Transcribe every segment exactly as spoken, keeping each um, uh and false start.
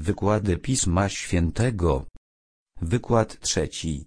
Wykłady Pisma Świętego. Wykład trzeci.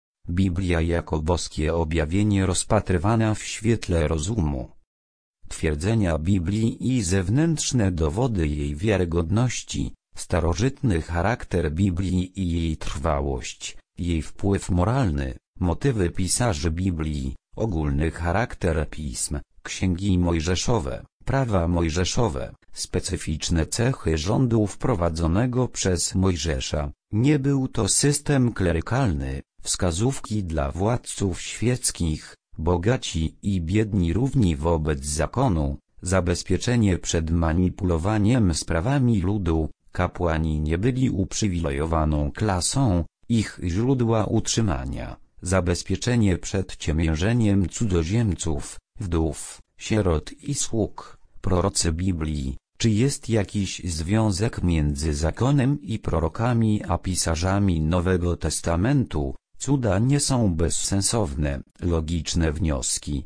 Biblia jako boskie objawienie rozpatrywana w świetle rozumu. Twierdzenia Biblii i zewnętrzne dowody jej wiarygodności, starożytny charakter Biblii i jej trwałość, jej wpływ moralny, motywy pisarzy Biblii, ogólny charakter pism, księgi mojżeszowe, prawa mojżeszowe, specyficzne cechy rządu wprowadzonego przez Mojżesza. Nie był to system klerykalny, wskazówki dla władców świeckich, bogaci i biedni równi wobec zakonu, zabezpieczenie przed manipulowaniem sprawami ludu, kapłani nie byli uprzywilejowaną klasą, ich źródła utrzymania, zabezpieczenie przed ciemiężeniem cudzoziemców, wdów, sierot i sług, prorocy Biblii. Czy jest jakiś związek między zakonem i prorokami a pisarzami Nowego Testamentu? Cuda nie są bezsensowne, logiczne wnioski.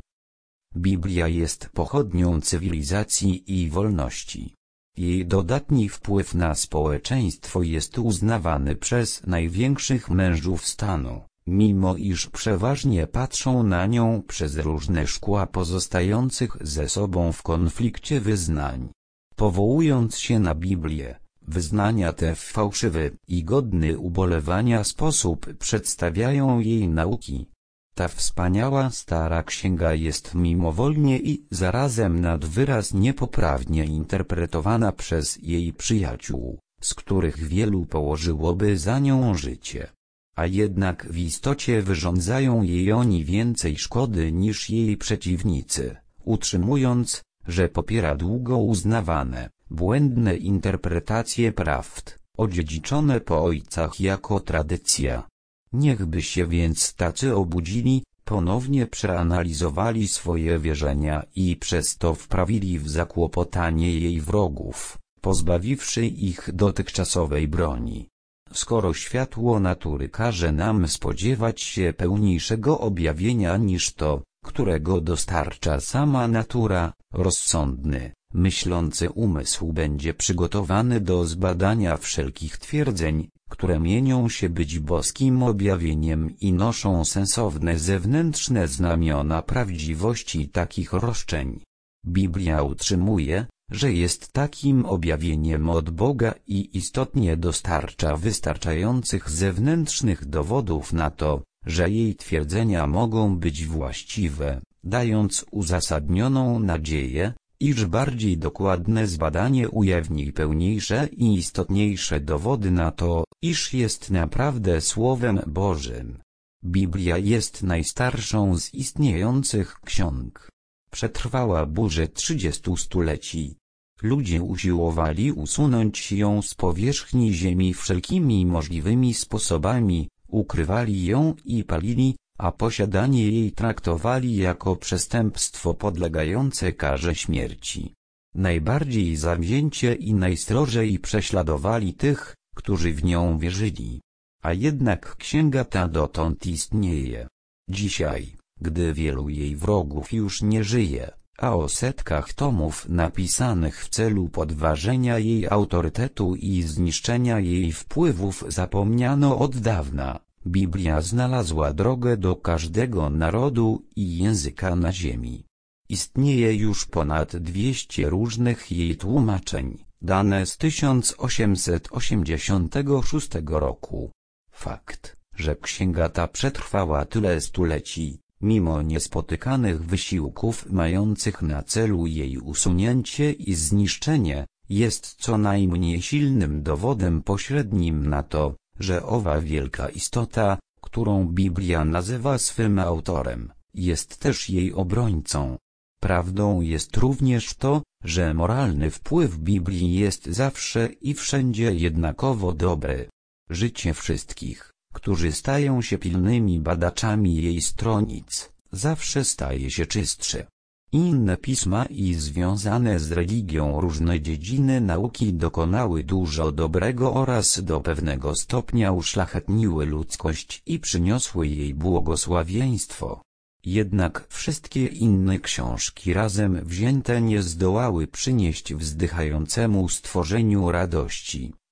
Biblia jest pochodnią cywilizacji i wolności. Jej dodatni wpływ na społeczeństwo jest uznawany przez największych mężów stanu, mimo iż przeważnie patrzą na nią przez różne szkła pozostających ze sobą w konflikcie wyznań. Powołując się na Biblię, wyznania te w fałszywy i godny ubolewania sposób przedstawiają jej nauki. Ta wspaniała stara księga jest mimowolnie i zarazem nad wyraz niepoprawnie interpretowana przez jej przyjaciół, z których wielu położyłoby za nią życie. A jednak w istocie wyrządzają jej oni więcej szkody niż jej przeciwnicy, utrzymując, że popiera długo uznawane, błędne interpretacje prawd, odziedziczone po ojcach jako tradycja. Niechby się więc tacy obudzili, ponownie przeanalizowali swoje wierzenia i przez to wprawili w zakłopotanie jej wrogów, pozbawiwszy ich dotychczasowej broni. Skoro światło natury każe nam spodziewać się pełniejszego objawienia niż to, którego dostarcza sama natura, rozsądny, myślący umysł będzie przygotowany do zbadania wszelkich twierdzeń, które mienią się być boskim objawieniem i noszą sensowne zewnętrzne znamiona prawdziwości takich roszczeń. Biblia utrzymuje, że jest takim objawieniem od Boga i istotnie dostarcza wystarczających zewnętrznych dowodów na to, że jej twierdzenia mogą być właściwe, dając uzasadnioną nadzieję, iż bardziej dokładne zbadanie ujawni pełniejsze i istotniejsze dowody na to, iż jest naprawdę Słowem Bożym. Biblia jest najstarszą z istniejących ksiąg. Przetrwała burzę trzydziestu stuleci. Ludzie usiłowali usunąć ją z powierzchni ziemi wszelkimi możliwymi sposobami, ukrywali ją i palili, a posiadanie jej traktowali jako przestępstwo podlegające karze śmierci. Najbardziej zawzięcie i najstrożej prześladowali tych, którzy w nią wierzyli. A jednak księga ta dotąd istnieje. Dzisiaj, gdy wielu jej wrogów już nie żyje, a o setkach tomów napisanych w celu podważenia jej autorytetu i zniszczenia jej wpływów zapomniano od dawna, Biblia znalazła drogę do każdego narodu i języka na ziemi. Istnieje już ponad dwieście różnych jej tłumaczeń, dane z tysiąc osiemset osiemdziesiątego szóstego roku. Fakt, że księga ta przetrwała tyle stuleci, mimo niespotykanych wysiłków mających na celu jej usunięcie i zniszczenie, jest co najmniej silnym dowodem pośrednim na to, że owa wielka istota, którą Biblia nazywa swym autorem, jest też jej obrońcą. Prawdą jest również to, że moralny wpływ Biblii jest zawsze i wszędzie jednakowo dobry. Życie wszystkich, którzy stają się pilnymi badaczami jej stronic, zawsze staje się czystsze. Inne pisma i związane z religią różne dziedziny nauki dokonały dużo dobrego oraz do pewnego stopnia uszlachetniły ludzkość i przyniosły jej błogosławieństwo. Jednak wszystkie inne książki razem wzięte nie zdołały przynieść wzdychającemu stworzeniu radości,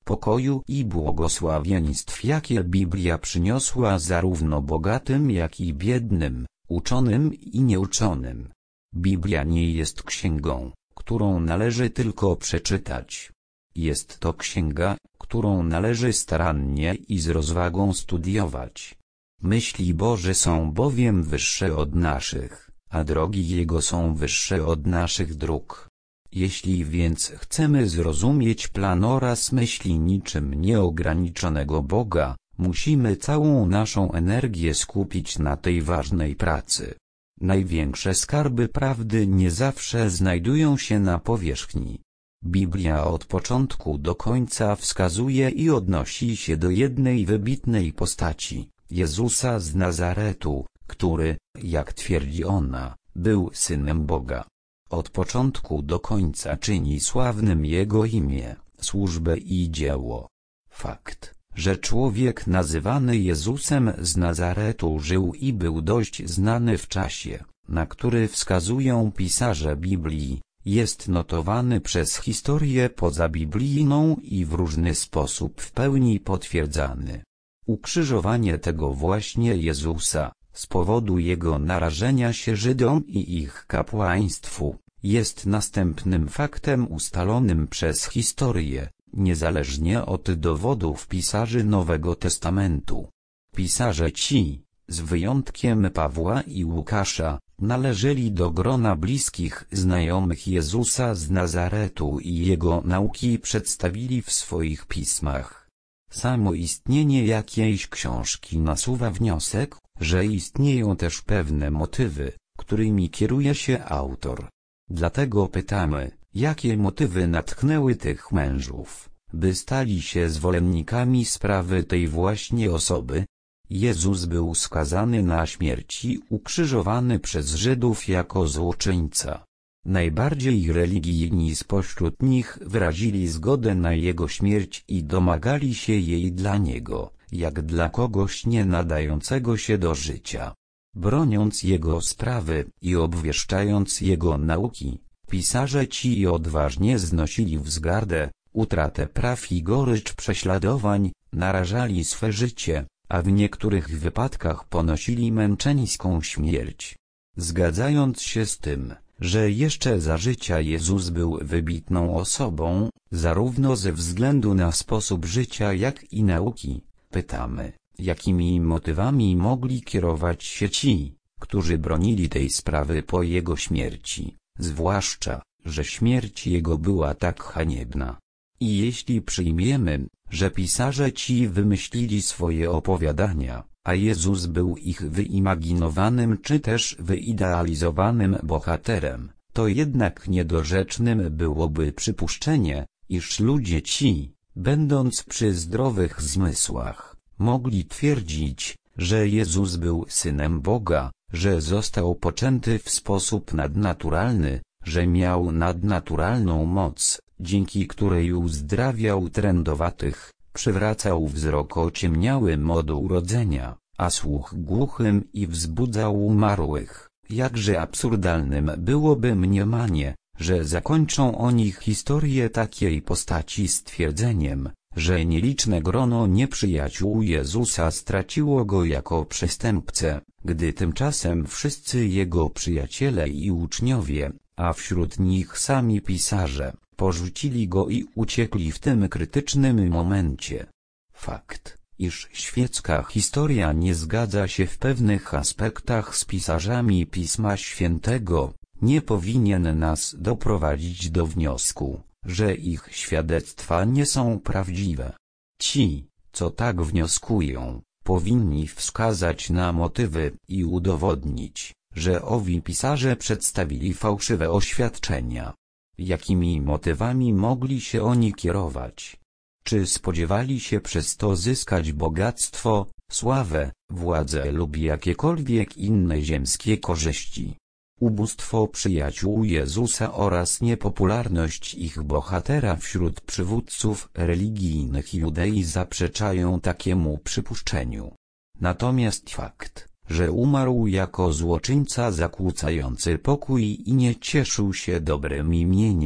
pokoju i błogosławieństw, jakie Biblia przyniosła zarówno bogatym, jak i biednym, uczonym i nieuczonym. Biblia nie jest księgą, którą należy tylko przeczytać. Jest to księga, którą należy starannie i z rozwagą studiować. Myśli Boże są bowiem wyższe od naszych, a drogi Jego są wyższe od naszych dróg. Jeśli więc chcemy zrozumieć plan oraz myśli niczym nieograniczonego Boga, musimy całą naszą energię skupić na tej ważnej pracy. Największe skarby prawdy nie zawsze znajdują się na powierzchni. Biblia od początku do końca wskazuje i odnosi się do jednej wybitnej postaci, Jezusa z Nazaretu, który, jak twierdzi ona, był Synem Boga. Od początku do końca czyni sławnym Jego imię, służbę i dzieło. Fakt, że człowiek nazywany Jezusem z Nazaretu żył i był dość znany w czasie, na który wskazują pisarze Biblii, jest notowany przez historię pozabiblijną i w różny sposób w pełni potwierdzany. Ukrzyżowanie tego właśnie Jezusa, z powodu Jego narażenia się Żydom i ich kapłaństwu, jest następnym faktem ustalonym przez historię, niezależnie od dowodów pisarzy Nowego Testamentu. Pisarze ci, z wyjątkiem Pawła i Łukasza, należeli do grona bliskich znajomych Jezusa z Nazaretu i Jego nauki przedstawili w swoich pismach. Samo istnienie jakiejś książki nasuwa wniosek, że istnieją też pewne motywy, którymi kieruje się autor. Dlatego pytamy, jakie motywy natchnęły tych mężów, by stali się zwolennikami sprawy tej właśnie osoby? Jezus był skazany na śmierć i ukrzyżowany przez Żydów jako złoczyńca. Najbardziej religijni spośród nich wyrazili zgodę na Jego śmierć i domagali się jej dla Niego, jak dla kogoś nie nadającego się do życia. Broniąc Jego sprawy i obwieszczając Jego nauki, pisarze ci odważnie znosili wzgardę, utratę praw i gorycz prześladowań, narażali swe życie, a w niektórych wypadkach ponosili męczeńską śmierć. Zgadzając się z tym, że jeszcze za życia Jezus był wybitną osobą, zarówno ze względu na sposób życia jak i nauki, pytamy, jakimi motywami mogli kierować się ci, którzy bronili tej sprawy po Jego śmierci, zwłaszcza, że śmierć Jego była tak haniebna. I jeśli przyjmiemy, że pisarze ci wymyślili swoje opowiadania, a Jezus był ich wyimaginowanym czy też wyidealizowanym bohaterem, to jednak niedorzecznym byłoby przypuszczenie, iż ludzie ci, będąc przy zdrowych zmysłach, mogli twierdzić, że Jezus był Synem Boga, że został poczęty w sposób nadnaturalny, że miał nadnaturalną moc, dzięki której uzdrawiał trędowatych, przywracał wzrok ociemniałym od urodzenia, a słuch głuchym i wzbudzał umarłych. Jakże absurdalnym byłoby mniemanie, że zakończą oni historię takiej postaci stwierdzeniem, że nieliczne grono nieprzyjaciół Jezusa straciło go jako przestępcę, gdy tymczasem wszyscy jego przyjaciele i uczniowie, a wśród nich sami pisarze, porzucili go i uciekli w tym krytycznym momencie. Fakt, iż świecka historia nie zgadza się w pewnych aspektach z pisarzami Pisma Świętego, nie powinien nas doprowadzić do wniosku, że ich świadectwa nie są prawdziwe. Ci, co tak wnioskują, powinni wskazać na motywy i udowodnić, że owi pisarze przedstawili fałszywe oświadczenia. Jakimi motywami mogli się oni kierować? Czy spodziewali się przez to zyskać bogactwo, sławę, władzę lub jakiekolwiek inne ziemskie korzyści? Ubóstwo przyjaciół Jezusa oraz niepopularność ich bohatera wśród przywódców religijnych Judei zaprzeczają takiemu przypuszczeniu. Natomiast fakt, że umarł jako złoczyńca zakłócający pokój i nie cieszył się dobrym imieniem,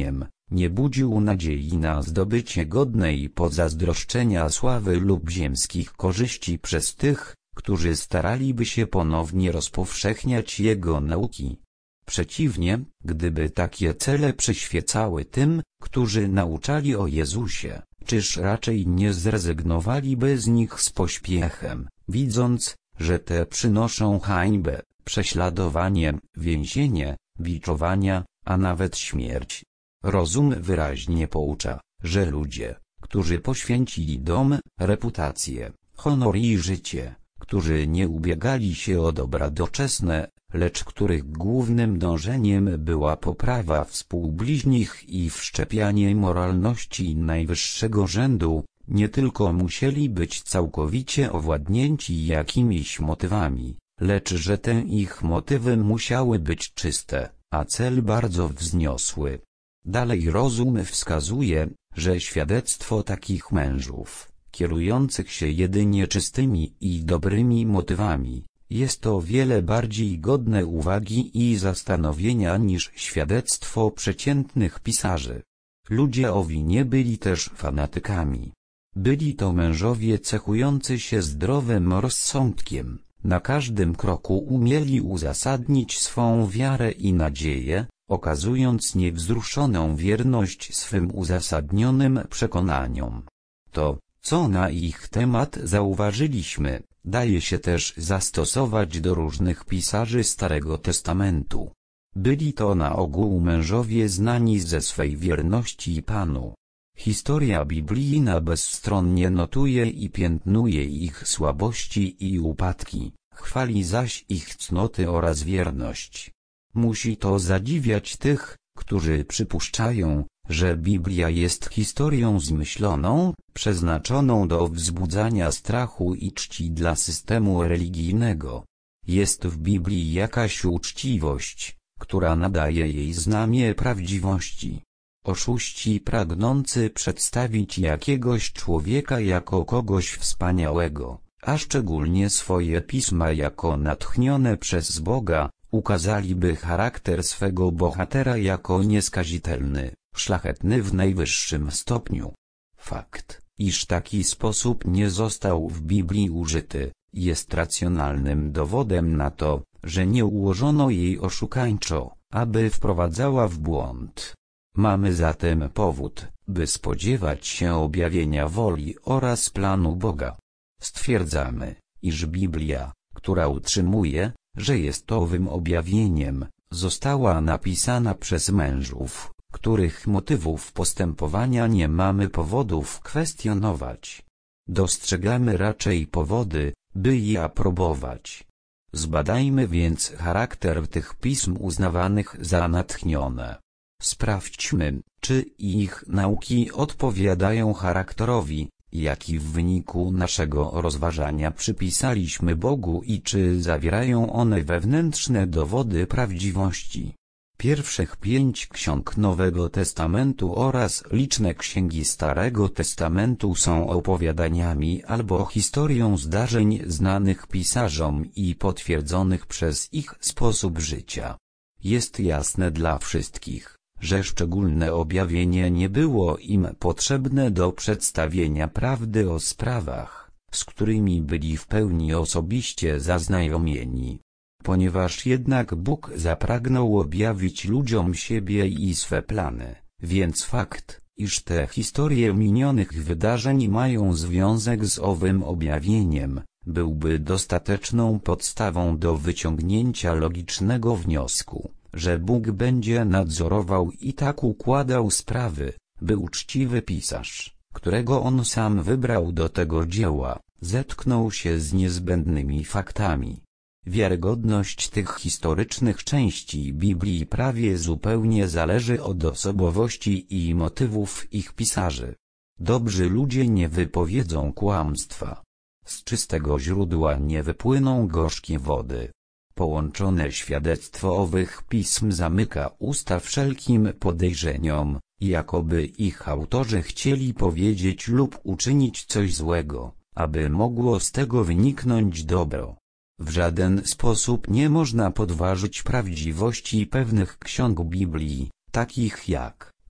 nie budził nadziei na zdobycie godnej pozazdroszczenia sławy lub ziemskich korzyści przez tych, którzy staraliby się ponownie rozpowszechniać jego nauki. Przeciwnie, gdyby takie cele przyświecały tym, którzy nauczali o Jezusie, czyż raczej nie zrezygnowaliby z nich z pośpiechem, widząc, że te przynoszą hańbę, prześladowanie, więzienie, biczowania, a nawet śmierć. Rozum wyraźnie poucza, że ludzie, którzy poświęcili dom, reputację, honor i życie, którzy nie ubiegali się o dobra doczesne, lecz których głównym dążeniem była poprawa współbliźnich i wszczepianie moralności najwyższego rzędu, nie tylko musieli być całkowicie owładnięci jakimiś motywami, lecz że te ich motywy musiały być czyste, a cel bardzo wzniosły. Dalej rozum wskazuje, że świadectwo takich mężów, kierujących się jedynie czystymi i dobrymi motywami, jest o wiele bardziej godne uwagi i zastanowienia niż świadectwo przeciętnych pisarzy. Ludzie owi nie byli też fanatykami. Byli to mężowie cechujący się zdrowym rozsądkiem, na każdym kroku umieli uzasadnić swą wiarę i nadzieję, okazując niewzruszoną wierność swym uzasadnionym przekonaniom. To, co na ich temat zauważyliśmy, daje się też zastosować do różnych pisarzy Starego Testamentu. Byli to na ogół mężowie znani ze swej wierności Panu. Historia biblijna bezstronnie notuje i piętnuje ich słabości i upadki, chwali zaś ich cnoty oraz wierność. Musi to zadziwiać tych, którzy przypuszczają, że Biblia jest historią zmyśloną, przeznaczoną do wzbudzania strachu i czci dla systemu religijnego. Jest w Biblii jakaś uczciwość, która nadaje jej znamię prawdziwości. Oszuści pragnący przedstawić jakiegoś człowieka jako kogoś wspaniałego, a szczególnie swoje pisma jako natchnione przez Boga, ukazaliby charakter swego bohatera jako nieskazitelny, szlachetny w najwyższym stopniu. Fakt, iż taki sposób nie został w Biblii użyty, jest racjonalnym dowodem na to, że nie ułożono jej oszukańczo, aby wprowadzała w błąd. Mamy zatem powód, by spodziewać się objawienia woli oraz planu Boga. Stwierdzamy, iż Biblia, która utrzymuje, że jest owym objawieniem, została napisana przez mężów, których motywów postępowania nie mamy powodów kwestionować. Dostrzegamy raczej powody, by je aprobować. Zbadajmy więc charakter tych pism uznawanych za natchnione. Sprawdźmy, czy ich nauki odpowiadają charakterowi, jaki w wyniku naszego rozważania przypisaliśmy Bogu i czy zawierają one wewnętrzne dowody prawdziwości. Pierwszych pięć ksiąg Nowego Testamentu oraz liczne księgi Starego Testamentu są opowiadaniami albo historią zdarzeń znanych pisarzom i potwierdzonych przez ich sposób życia. Jest jasne dla wszystkich, że szczególne objawienie nie było im potrzebne do przedstawienia prawdy o sprawach, z którymi byli w pełni osobiście zaznajomieni. Ponieważ jednak Bóg zapragnął objawić ludziom siebie i swe plany, więc fakt, iż te historie minionych wydarzeń mają związek z owym objawieniem, byłby dostateczną podstawą do wyciągnięcia logicznego wniosku, że Bóg będzie nadzorował i tak układał sprawy, by uczciwy pisarz, którego on sam wybrał do tego dzieła, zetknął się z niezbędnymi faktami. Wiarygodność tych historycznych części Biblii prawie zupełnie zależy od osobowości i motywów ich pisarzy. Dobrzy ludzie nie wypowiedzą kłamstwa. Z czystego źródła nie wypłyną gorzkie wody. Połączone świadectwo owych pism zamyka usta wszelkim podejrzeniom, jakoby ich autorzy chcieli powiedzieć lub uczynić coś złego, aby mogło z tego wyniknąć dobro. W żaden sposób nie można podważyć prawdziwości pewnych ksiąg Biblii, takich jak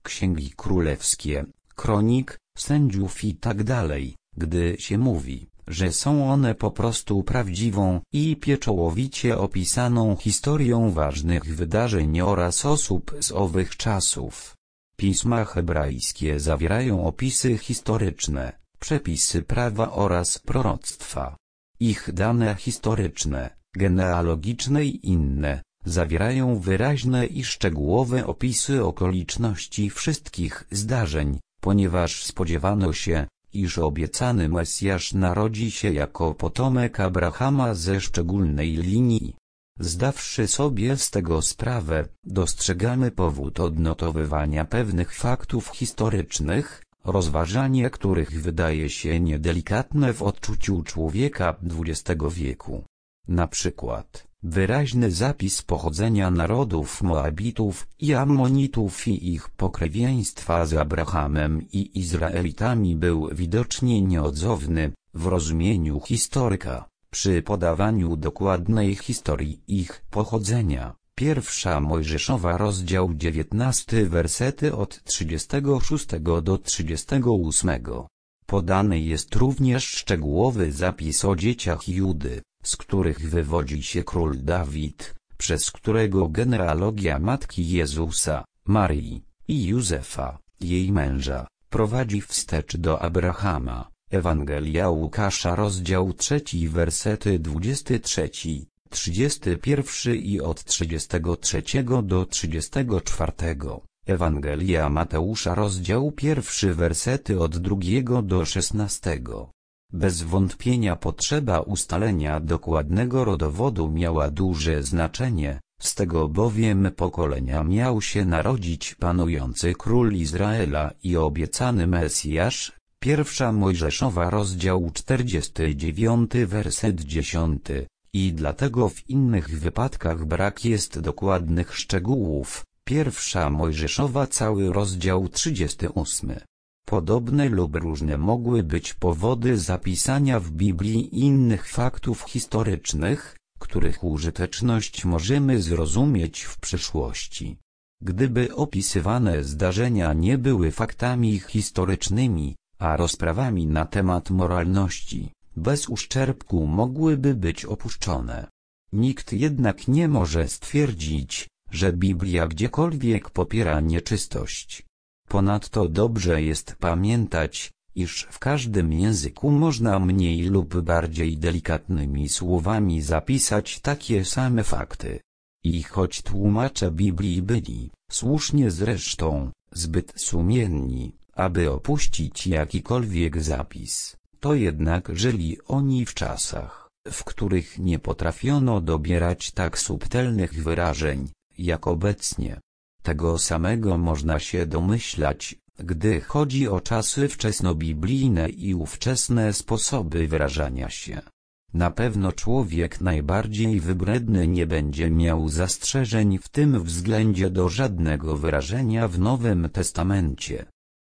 księgi królewskie, kronik, sędziów i tak dalej, gdy się mówi, że są one po prostu prawdziwą i pieczołowicie opisaną historią ważnych wydarzeń oraz osób z owych czasów. Pisma hebrajskie zawierają opisy historyczne, przepisy prawa oraz proroctwa. Ich dane historyczne, genealogiczne i inne, zawierają wyraźne i szczegółowe opisy okoliczności wszystkich zdarzeń, ponieważ spodziewano się, iż obiecany Mesjasz narodzi się jako potomek Abrahama ze szczególnej linii. Zdawszy sobie z tego sprawę, dostrzegamy powód odnotowywania pewnych faktów historycznych, rozważanie których wydaje się niedelikatne w odczuciu człowieka dwudziestego wieku. Na przykład, wyraźny zapis pochodzenia narodów Moabitów i Ammonitów i ich pokrewieństwa z Abrahamem i Izraelitami był widocznie nieodzowny, w rozumieniu historyka, przy podawaniu dokładnej historii ich pochodzenia. Pierwsza Mojżeszowa rozdział dziewiętnasty wersety od trzydziestego szóstego do trzydziestego ósmego. Podany jest również szczegółowy zapis o dzieciach Judy, z których wywodzi się król Dawid, przez którego genealogia matki Jezusa, Maryi i Józefa, jej męża, prowadzi wstecz do Abrahama. Ewangelia Łukasza rozdział trzeci wersety dwudziesty trzeci, trzydziesty pierwszy i od trzydziestego trzeciego do trzydziestego czwartego. Ewangelia Mateusza rozdział pierwszy wersety od drugiego do szesnastego. Bez wątpienia potrzeba ustalenia dokładnego rodowodu miała duże znaczenie, z tego bowiem pokolenia miał się narodzić panujący król Izraela i obiecany Mesjasz. Pierwsza Mojżeszowa rozdział czterdziesty dziewiąty werset dziesiąty, i dlatego w innych wypadkach brak jest dokładnych szczegółów. Pierwsza Mojżeszowa cały rozdział trzydziesty ósmy. Podobne lub różne mogły być powody zapisania w Biblii innych faktów historycznych, których użyteczność możemy zrozumieć w przyszłości. Gdyby opisywane zdarzenia nie były faktami historycznymi, a rozprawami na temat moralności, bez uszczerbku mogłyby być opuszczone. Nikt jednak nie może stwierdzić, że Biblia gdziekolwiek popiera nieczystość. Ponadto dobrze jest pamiętać, iż w każdym języku można mniej lub bardziej delikatnymi słowami zapisać takie same fakty. I choć tłumacze Biblii byli, słusznie zresztą, zbyt sumienni, aby opuścić jakikolwiek zapis, to jednak żyli oni w czasach, w których nie potrafiono dobierać tak subtelnych wyrażeń, jak obecnie. Tego samego można się domyślać, gdy chodzi o czasy wczesnobiblijne i ówczesne sposoby wyrażania się. Na pewno człowiek najbardziej wybredny nie będzie miał zastrzeżeń w tym względzie do żadnego wyrażenia w Nowym Testamencie.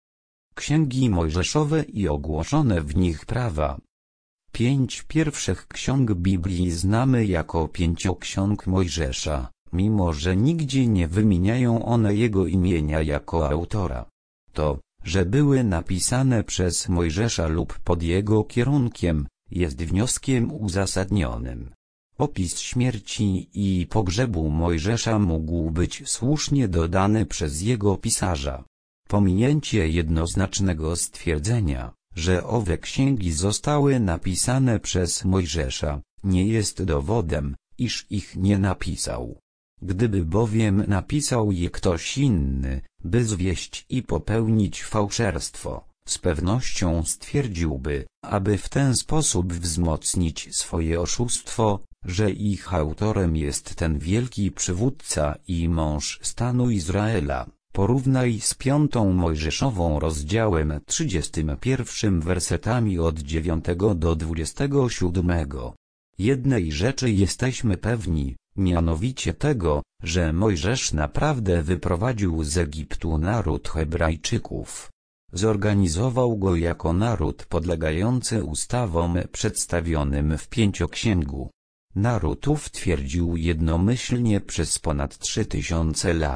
Księgi Mojżeszowe i ogłoszone w nich prawa. Pięć pierwszych ksiąg Biblii znamy jako pięcioksiąg Mojżesza, mimo że nigdzie nie wymieniają one jego imienia jako autora. To, że były napisane przez Mojżesza lub pod jego kierunkiem, jest wnioskiem uzasadnionym. Opis śmierci i pogrzebu Mojżesza mógł być słusznie dodany przez jego pisarza. Pominięcie jednoznacznego stwierdzenia, że owe księgi zostały napisane przez Mojżesza, nie jest dowodem, iż ich nie napisał. Gdyby bowiem napisał je ktoś inny, by zwieść i popełnić fałszerstwo, z pewnością stwierdziłby, aby w ten sposób wzmocnić swoje oszustwo, że ich autorem jest ten wielki przywódca i mąż stanu Izraela. Porównaj z piątą Mojżeszową rozdziałem trzydziestym pierwszym wersetami od dziewiątego do dwudziestego siódmego. Jednej rzeczy jesteśmy pewni, mianowicie tego, że Mojżesz naprawdę wyprowadził z Egiptu naród Hebrajczyków. Zorganizował go jako naród podlegający ustawom przedstawionym w pięcioksięgu. Naród ów twierdził jednomyślnie przez ponad trzy tysiące lat,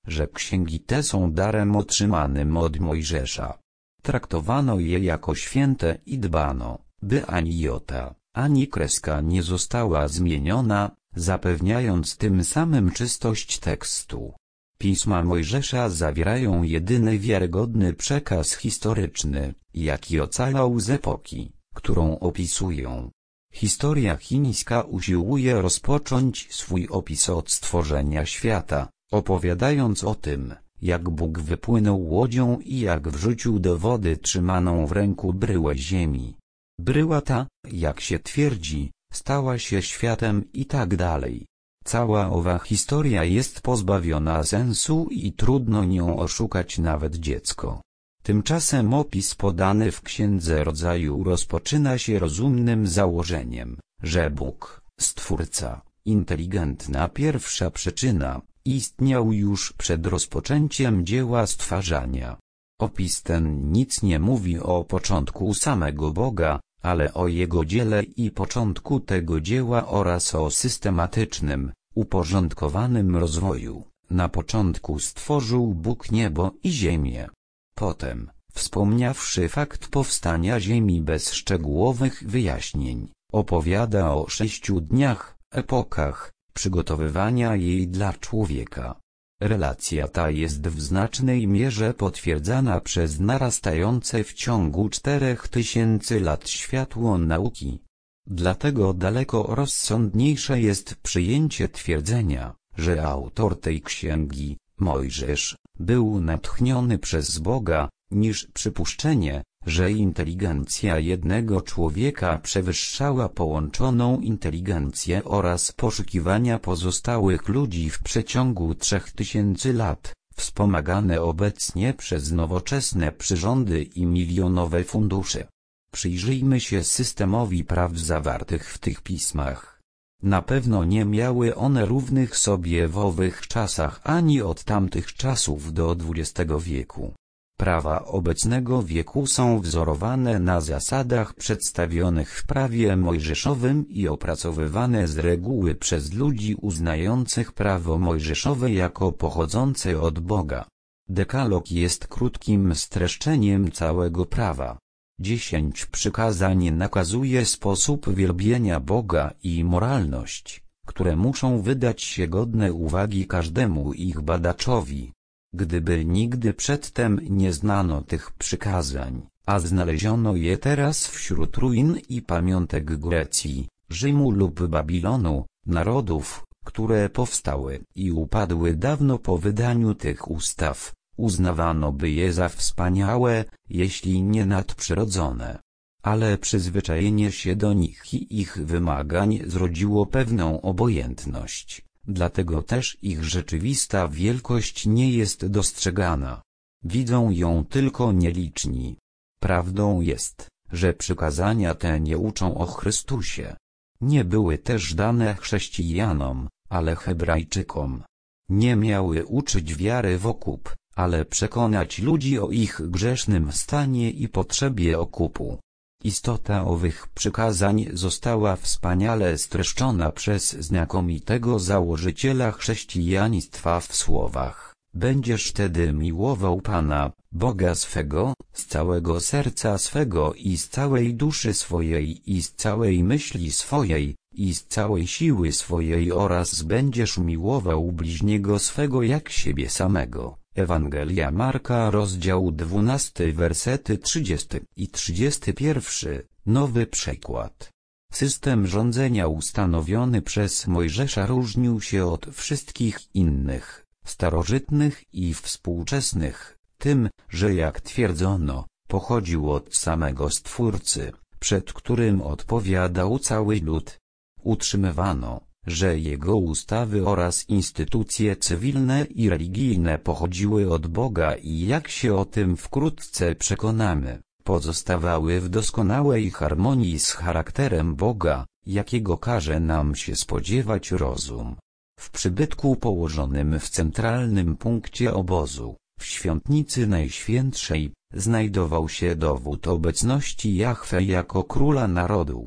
że księgi te są darem otrzymanym od Mojżesza. Traktowano je jako święte i dbano, by ani jota, ani kreska nie została zmieniona, zapewniając tym samym czystość tekstu. Pisma Mojżesza zawierają jedyny wiarygodny przekaz historyczny, jaki ocalał z epoki, którą opisują. Historia chińska usiłuje rozpocząć swój opis od stworzenia świata, opowiadając o tym, jak Bóg wypłynął łodzią i jak wrzucił do wody trzymaną w ręku bryłę ziemi. Bryła ta, jak się twierdzi, stała się światem i tak dalej. Cała owa historia jest pozbawiona sensu i trudno nią oszukać nawet dziecko. Tymczasem opis podany w Księdze Rodzaju rozpoczyna się rozumnym założeniem, że Bóg, Stwórca, inteligentna pierwsza przyczyna, istniał już przed rozpoczęciem dzieła stwarzania. Opis ten nic nie mówi o początku samego Boga, ale o Jego dziele i początku tego dzieła oraz o systematycznym, uporządkowanym rozwoju. Na początku stworzył Bóg niebo i ziemię. Potem, wspomniawszy fakt powstania ziemi bez szczegółowych wyjaśnień, opowiada o sześciu dniach, epokach, przygotowywania jej dla człowieka. Relacja ta jest w znacznej mierze potwierdzana przez narastające w ciągu czterech tysięcy lat światło nauki. Dlatego daleko rozsądniejsze jest przyjęcie twierdzenia, że autor tej księgi, Mojżesz, był natchniony przez Boga, niż przypuszczenie, że inteligencja jednego człowieka przewyższała połączoną inteligencję oraz poszukiwania pozostałych ludzi w przeciągu trzech tysięcy lat, wspomagane obecnie przez nowoczesne przyrządy i milionowe fundusze. Przyjrzyjmy się systemowi praw zawartych w tych pismach. Na pewno nie miały one równych sobie w owych czasach ani od tamtych czasów do dwudziestego wieku. Prawa obecnego wieku są wzorowane na zasadach przedstawionych w prawie mojżeszowym i opracowywane z reguły przez ludzi uznających prawo mojżeszowe jako pochodzące od Boga. Dekalog jest krótkim streszczeniem całego prawa. Dziesięć przykazań nakazuje sposób wielbienia Boga i moralność, które muszą wydać się godne uwagi każdemu ich badaczowi. Gdyby nigdy przedtem nie znano tych przykazań, a znaleziono je teraz wśród ruin i pamiątek Grecji, Rzymu lub Babilonu, narodów, które powstały i upadły dawno po wydaniu tych ustaw, uznawano by je za wspaniałe, jeśli nie nadprzyrodzone. Ale przyzwyczajenie się do nich i ich wymagań zrodziło pewną obojętność. Dlatego też ich rzeczywista wielkość nie jest dostrzegana. Widzą ją tylko nieliczni. Prawdą jest, że przykazania te nie uczą o Chrystusie. Nie były też dane chrześcijanom, ale Hebrajczykom. Nie miały uczyć wiary w okup, ale przekonać ludzi o ich grzesznym stanie i potrzebie okupu. Istota owych przykazań została wspaniale streszczona przez znakomitego założyciela chrześcijaństwa w słowach: będziesz tedy miłował Pana, Boga swego, z całego serca swego i z całej duszy swojej i z całej myśli swojej, i z całej siły swojej oraz będziesz miłował bliźniego swego jak siebie samego. Ewangelia Marka, rozdział dwunasty, wersety trzydziesty i trzydziesty pierwszy, nowy przekład. System rządzenia ustanowiony przez Mojżesza różnił się od wszystkich innych, starożytnych i współczesnych, tym, że jak twierdzono, pochodził od samego Stwórcy, przed którym odpowiadał cały lud. Utrzymywano, że jego ustawy oraz instytucje cywilne i religijne pochodziły od Boga i jak się o tym wkrótce przekonamy, pozostawały w doskonałej harmonii z charakterem Boga, jakiego każe nam się spodziewać rozum. W przybytku położonym w centralnym punkcie obozu, w świątnicy Najświętszej, znajdował się dowód obecności Jahwe jako króla narodu.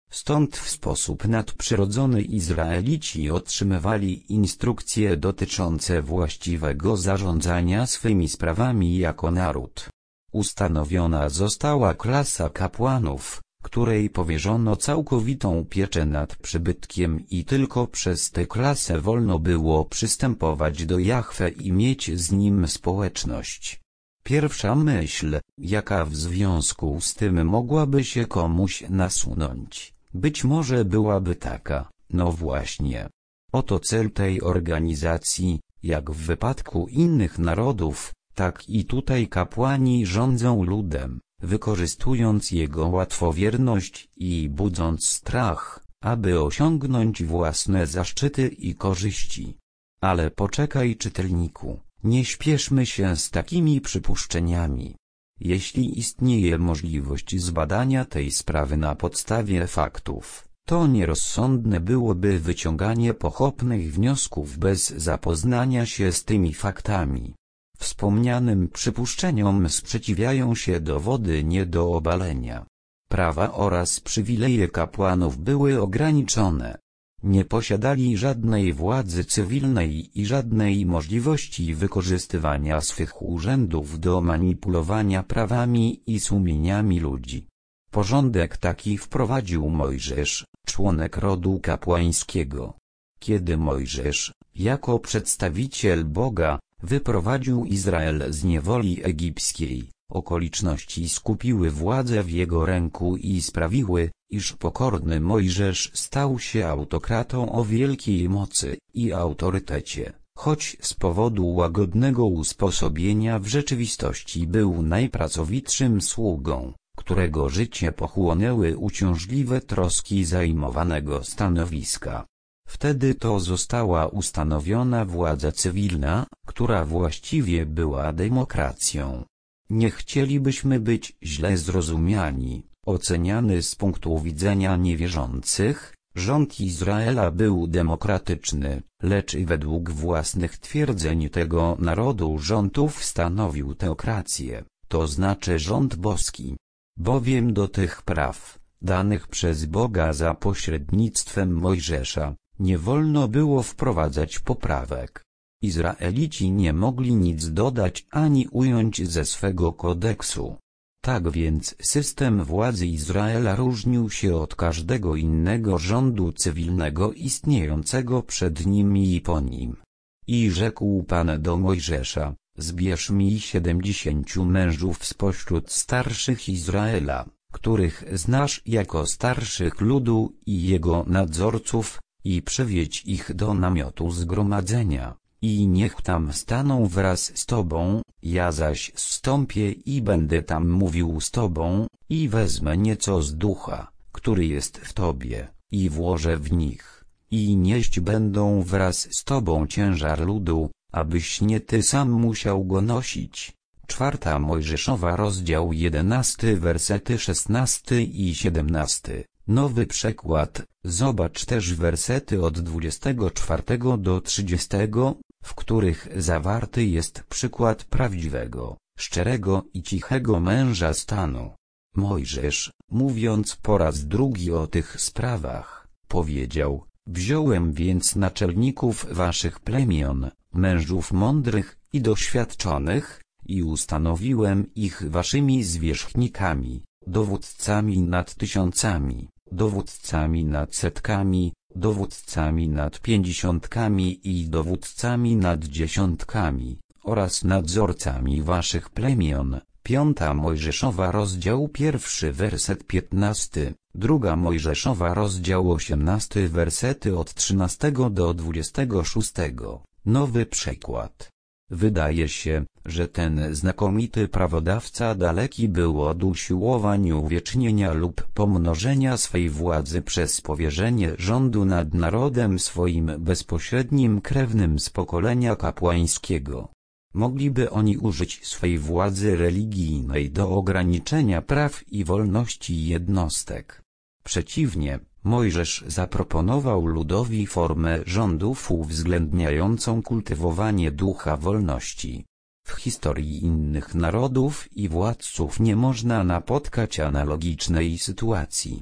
Stąd w sposób nadprzyrodzony Izraelici otrzymywali instrukcje dotyczące właściwego zarządzania swymi sprawami jako naród. Ustanowiona została klasa kapłanów, której powierzono całkowitą pieczę nad przybytkiem i tylko przez tę klasę wolno było przystępować do Jahwe i mieć z nim społeczność. Pierwsza myśl, jaka w związku z tym mogłaby się komuś nasunąć, być może byłaby taka: no właśnie. Oto cel tej organizacji, jak w wypadku innych narodów, tak i tutaj kapłani rządzą ludem, wykorzystując jego łatwowierność i budząc strach, aby osiągnąć własne zaszczyty i korzyści. Ale poczekaj, czytelniku, nie śpieszmy się z takimi przypuszczeniami. Jeśli istnieje możliwość zbadania tej sprawy na podstawie faktów, to nierozsądne byłoby wyciąganie pochopnych wniosków bez zapoznania się z tymi faktami. Wspomnianym przypuszczeniom sprzeciwiają się dowody nie do obalenia. Prawa oraz przywileje kapłanów były ograniczone. Nie posiadali żadnej władzy cywilnej i żadnej możliwości wykorzystywania swych urzędów do manipulowania prawami i sumieniami ludzi. Porządek taki wprowadził Mojżesz, członek rodu kapłańskiego. Kiedy Mojżesz, jako przedstawiciel Boga, wyprowadził Izrael z niewoli egipskiej, okoliczności skupiły władzę w jego ręku i sprawiły, iż pokorny Mojżesz stał się autokratą o wielkiej mocy i autorytecie, choć z powodu łagodnego usposobienia w rzeczywistości był najpracowitszym sługą, którego życie pochłonęły uciążliwe troski zajmowanego stanowiska. Wtedy to została ustanowiona władza cywilna, która właściwie była demokracją. Nie chcielibyśmy być źle zrozumiani. Oceniany z punktu widzenia niewierzących, rząd Izraela był demokratyczny, lecz i według własnych twierdzeń tego narodu rządów stanowił teokrację, to znaczy rząd boski. Bowiem do tych praw, danych przez Boga za pośrednictwem Mojżesza, nie wolno było wprowadzać poprawek. Izraelici nie mogli nic dodać ani ująć ze swego kodeksu. Tak więc system władzy Izraela różnił się od każdego innego rządu cywilnego istniejącego przed nim i po nim. I rzekł Pan do Mojżesza: zbierz mi siedemdziesięciu mężów spośród starszych Izraela, których znasz jako starszych ludu i jego nadzorców, i przywiedź ich do namiotu zgromadzenia, i niech tam staną wraz z tobą, ja zaś zstąpię i będę tam mówił z tobą, i wezmę nieco z ducha, który jest w tobie, i włożę w nich, i nieść będą wraz z tobą ciężar ludu, abyś nie ty sam musiał go nosić. Czwarta Mojżeszowa, rozdział jedenasty, wersety szesnasty i siedemnasty. Nowy przekład. Zobacz też wersety od dwudziestego czwartego do trzydziestego, w których zawarty jest przykład prawdziwego, szczerego i cichego męża stanu. Mojżesz, mówiąc po raz drugi o tych sprawach, powiedział: wziąłem więc naczelników waszych plemion, mężów mądrych i doświadczonych, i ustanowiłem ich waszymi zwierzchnikami, dowódcami nad tysiącami, dowódcami nad setkami, dowódcami nad pięćdziesiątkami i dowódcami nad dziesiątkami, oraz nadzorcami waszych plemion. Piąta Mojżeszowa, rozdział pierwszy, werset piętnasty, druga Mojżeszowa, rozdział osiemnasty, wersety od trzynastego do dwudziestego szóstego. Nowy przekład. Wydaje się, że ten znakomity prawodawca daleki był od usiłowań uwiecznienia lub pomnożenia swej władzy przez powierzenie rządu nad narodem swoim bezpośrednim krewnym z pokolenia kapłańskiego. Mogliby oni użyć swej władzy religijnej do ograniczenia praw i wolności jednostek. Przeciwnie, Mojżesz zaproponował ludowi formę rządów uwzględniającą kultywowanie ducha wolności. W historii innych narodów i władców nie można napotkać analogicznej sytuacji.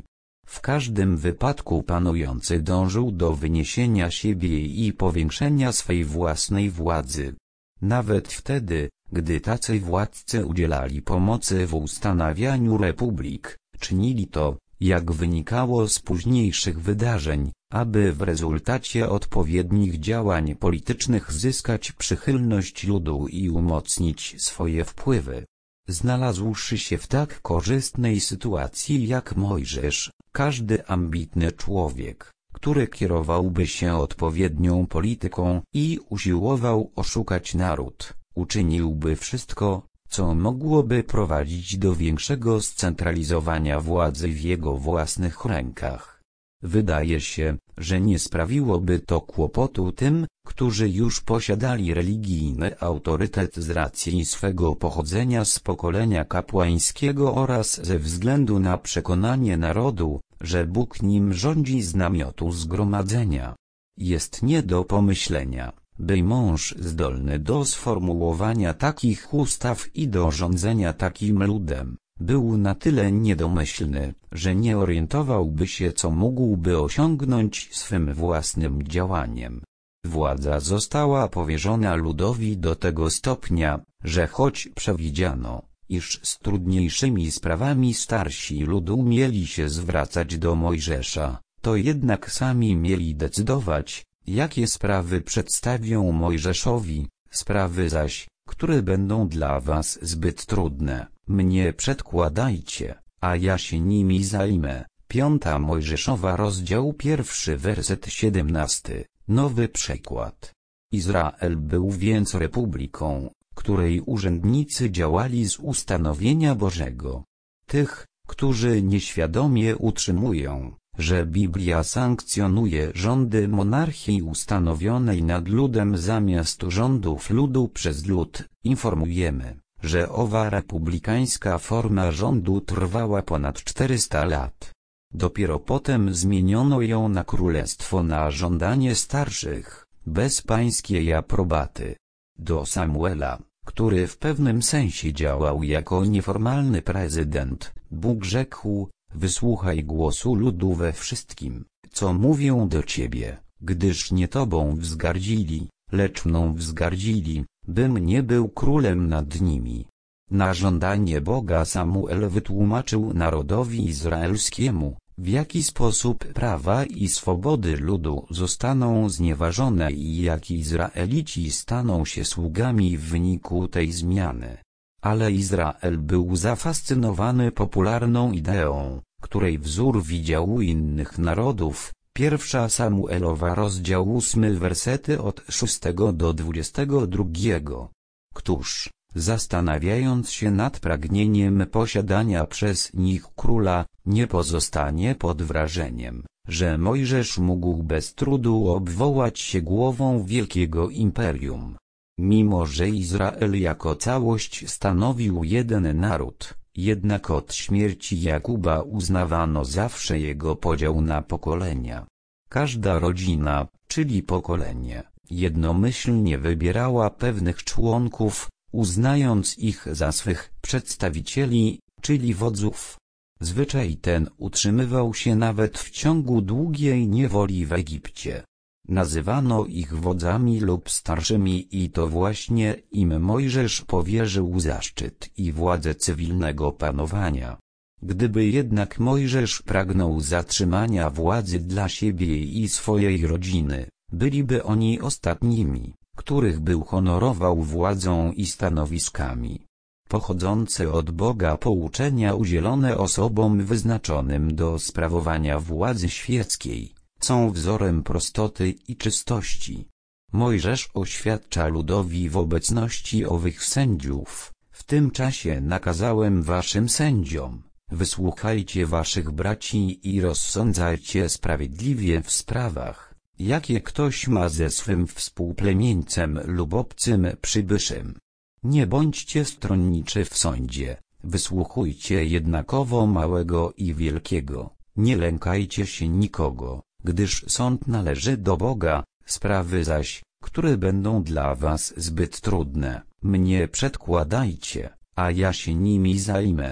W każdym wypadku panujący dążył do wyniesienia siebie i powiększenia swej własnej władzy. Nawet wtedy, gdy tacy władcy udzielali pomocy w ustanawianiu republik, czynili to, jak wynikało z późniejszych wydarzeń, aby w rezultacie odpowiednich działań politycznych zyskać przychylność ludu i umocnić swoje wpływy. Znalazłszy się w tak korzystnej sytuacji jak Mojżesz, każdy ambitny człowiek, który kierowałby się odpowiednią polityką i usiłował oszukać naród, uczyniłby wszystko, co mogłoby prowadzić do większego scentralizowania władzy w jego własnych rękach. Wydaje się, że nie sprawiłoby to kłopotu tym, którzy już posiadali religijny autorytet z racji swego pochodzenia z pokolenia kapłańskiego oraz ze względu na przekonanie narodu, że Bóg nim rządzi z namiotu zgromadzenia. Jest nie do pomyślenia, by mąż zdolny do sformułowania takich ustaw i do rządzenia takim ludem, był na tyle niedomyślny, że nie orientowałby się, co mógłby osiągnąć swym własnym działaniem. Władza została powierzona ludowi do tego stopnia, że choć przewidziano, iż z trudniejszymi sprawami starsi ludu mieli się zwracać do Mojżesza, to jednak sami mieli decydować, jakie sprawy przedstawią Mojżeszowi, sprawy zaś, które będą dla was zbyt trudne, mnie przedkładajcie, a ja się nimi zajmę. Piąta Mojżeszowa rozdział pierwszy werset siedemnasty, nowy przekład. Izrael był więc republiką, której urzędnicy działali z ustanowienia Bożego. Tych, którzy nieświadomie utrzymują, że Biblia sankcjonuje rządy monarchii ustanowionej nad ludem zamiast rządów ludu przez lud, informujemy, że owa republikańska forma rządu trwała ponad czterysta lat. Dopiero potem zmieniono ją na królestwo na żądanie starszych, bez pańskiej aprobaty. Do Samuela, który w pewnym sensie działał jako nieformalny prezydent, Bóg rzekł: wysłuchaj głosu ludu we wszystkim, co mówią do ciebie, gdyż nie tobą wzgardzili, lecz mną wzgardzili, bym nie był królem nad nimi. Na żądanie Boga Samuel wytłumaczył narodowi izraelskiemu, w jaki sposób prawa i swobody ludu zostaną znieważone i jak Izraelici staną się sługami w wyniku tej zmiany. Ale Izrael był zafascynowany popularną ideą, której wzór widział u innych narodów. Pierwsza Samuelowa rozdział ósmy wersety od szóstego do dwudziestego drugiego. Któż, zastanawiając się nad pragnieniem posiadania przez nich króla, nie pozostanie pod wrażeniem, że Mojżesz mógł bez trudu obwołać się głową wielkiego imperium. Mimo że Izrael jako całość stanowił jeden naród, jednak od śmierci Jakuba uznawano zawsze jego podział na pokolenia. Każda rodzina, czyli pokolenie, jednomyślnie wybierała pewnych członków, uznając ich za swych przedstawicieli, czyli wodzów. Zwyczaj ten utrzymywał się nawet w ciągu długiej niewoli w Egipcie. Nazywano ich wodzami lub starszymi i to właśnie im Mojżesz powierzył zaszczyt i władzę cywilnego panowania. Gdyby jednak Mojżesz pragnął zatrzymania władzy dla siebie i swojej rodziny, byliby oni ostatnimi, których był honorował władzą i stanowiskami. Pochodzące od Boga pouczenia udzielone osobom wyznaczonym do sprawowania władzy świeckiej są wzorem prostoty i czystości. Mojżesz oświadcza ludowi w obecności owych sędziów: w tym czasie nakazałem waszym sędziom: wysłuchajcie waszych braci i rozsądzajcie sprawiedliwie w sprawach, jakie ktoś ma ze swym współplemieńcem lub obcym przybyszem. Nie bądźcie stronniczy w sądzie, wysłuchujcie jednakowo małego i wielkiego, nie lękajcie się nikogo, gdyż sąd należy do Boga, sprawy zaś, które będą dla was zbyt trudne, mnie przedkładajcie, a ja się nimi zajmę.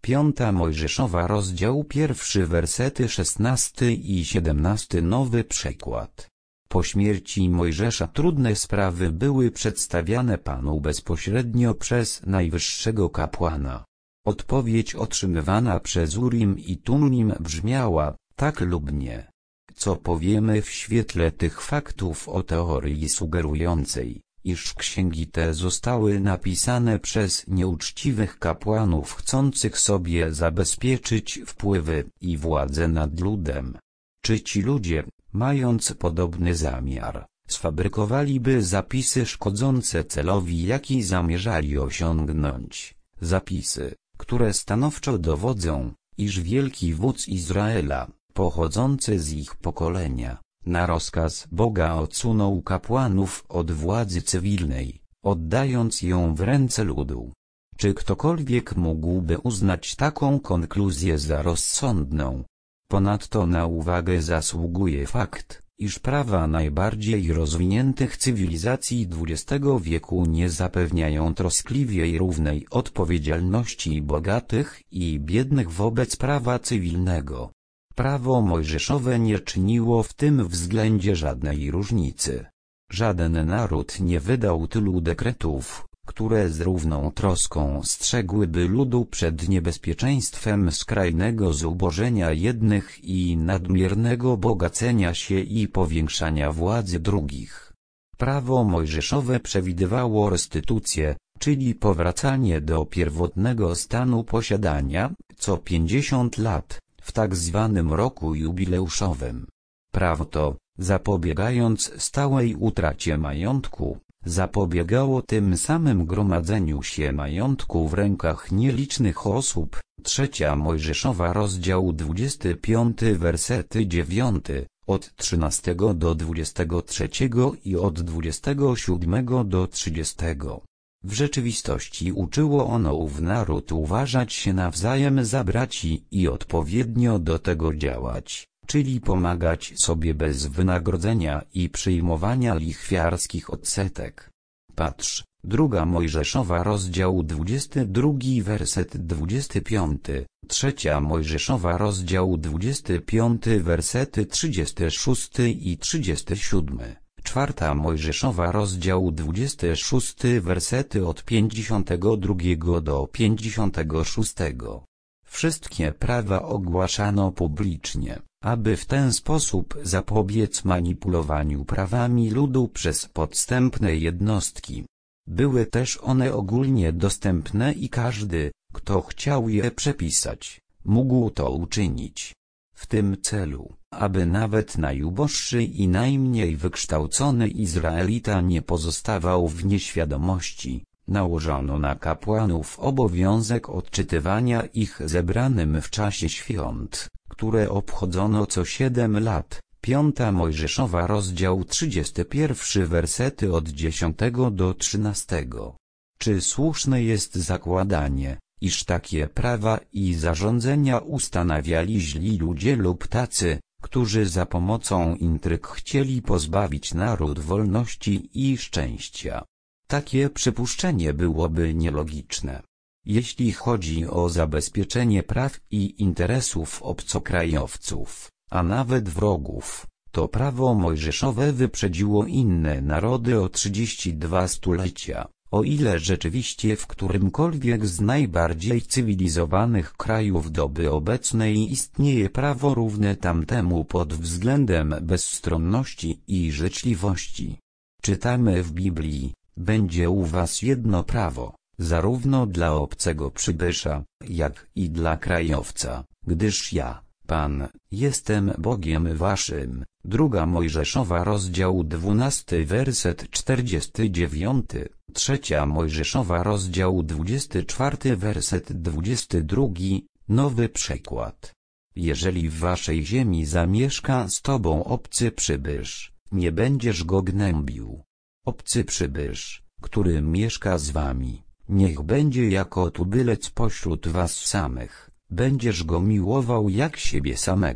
Piąta Mojżeszowa rozdział pierwszy wersety szesnasty i siedemnasty Nowy przekład. Po śmierci Mojżesza trudne sprawy były przedstawiane Panu bezpośrednio przez najwyższego kapłana. Odpowiedź otrzymywana przez Urim i Tumim brzmiała, tak lub nie. Co powiemy w świetle tych faktów o teorii sugerującej, iż księgi te zostały napisane przez nieuczciwych kapłanów chcących sobie zabezpieczyć wpływy i władzę nad ludem? Czy ci ludzie, mając podobny zamiar, sfabrykowaliby zapisy szkodzące celowi, jaki zamierzali osiągnąć? Zapisy, które stanowczo dowodzą, iż wielki wódz Izraela, pochodzący z ich pokolenia, na rozkaz Boga odsunął kapłanów od władzy cywilnej, oddając ją w ręce ludu. Czy ktokolwiek mógłby uznać taką konkluzję za rozsądną? Ponadto na uwagę zasługuje fakt, iż prawa najbardziej rozwiniętych cywilizacji dwudziestego wieku nie zapewniają troskliwej równej odpowiedzialności bogatych i biednych wobec prawa cywilnego. Prawo mojżeszowe nie czyniło w tym względzie żadnej różnicy. Żaden naród nie wydał tylu dekretów, które z równą troską strzegłyby ludu przed niebezpieczeństwem skrajnego zubożenia jednych i nadmiernego bogacenia się i powiększania władzy drugich. Prawo mojżeszowe przewidywało restytucję, czyli powracanie do pierwotnego stanu posiadania, co pięćdziesiąt lat, w tak zwanym roku jubileuszowym. Prawo to, zapobiegając stałej utracie majątku, zapobiegało tym samym gromadzeniu się majątku w rękach nielicznych osób. Trzecia Mojżeszowa rozdział dwudziesty piąty wersety dziewiąty, od trzynastego do dwudziestego trzeciego i od dwudziestego siódmego do trzydziestego. W rzeczywistości uczyło ono ów naród uważać się nawzajem za braci i odpowiednio do tego działać, czyli pomagać sobie bez wynagrodzenia i przyjmowania lichwiarskich odsetek. Patrz, druga Mojżeszowa rozdział dwudziesty drugi werset dwudziesty piąty, trzecia Mojżeszowa rozdział dwudziesty piąty wersety trzydziesty szósty i trzydziesty siódmy. Czwarta Mojżeszowa rozdział dwudziesty szósty wersety od pięćdziesiątego drugiego do pięćdziesiątego szóstego. Wszystkie prawa ogłaszano publicznie, aby w ten sposób zapobiec manipulowaniu prawami ludu przez podstępne jednostki. Były też one ogólnie dostępne i każdy, kto chciał je przepisać, mógł to uczynić. W tym celu, aby nawet najuboższy i najmniej wykształcony Izraelita nie pozostawał w nieświadomości, nałożono na kapłanów obowiązek odczytywania ich zebranym w czasie świąt, które obchodzono co siedem lat. Piąta Mojżeszowa rozdział trzydziesty pierwszy wersety od dziesiątego do trzynastego. Czy słuszne jest zakładanie, iż takie prawa i zarządzenia ustanawiali źli ludzie lub tacy, którzy za pomocą intryg chcieli pozbawić naród wolności i szczęścia? Takie przypuszczenie byłoby nielogiczne. Jeśli chodzi o zabezpieczenie praw i interesów obcokrajowców, a nawet wrogów, to prawo mojżeszowe wyprzedziło inne narody o trzydzieści dwa stulecia, o ile rzeczywiście w którymkolwiek z najbardziej cywilizowanych krajów doby obecnej istnieje prawo równe tamtemu pod względem bezstronności i życzliwości. Czytamy w Biblii: będzie u was jedno prawo, zarówno dla obcego przybysza, jak i dla krajowca, gdyż ja, Pan, jestem Bogiem waszym. Druga Mojżeszowa rozdział dwunasty werset czterdziesty dziewiąty, trzecia Mojżeszowa rozdział dwudziesty czwarty werset dwudziesty drugi, nowy przekład. Jeżeli w waszej ziemi zamieszka z tobą obcy przybysz, nie będziesz go gnębił. Obcy przybysz, który mieszka z wami, niech będzie jako tubylec pośród was samych, będziesz go miłował jak siebie samego.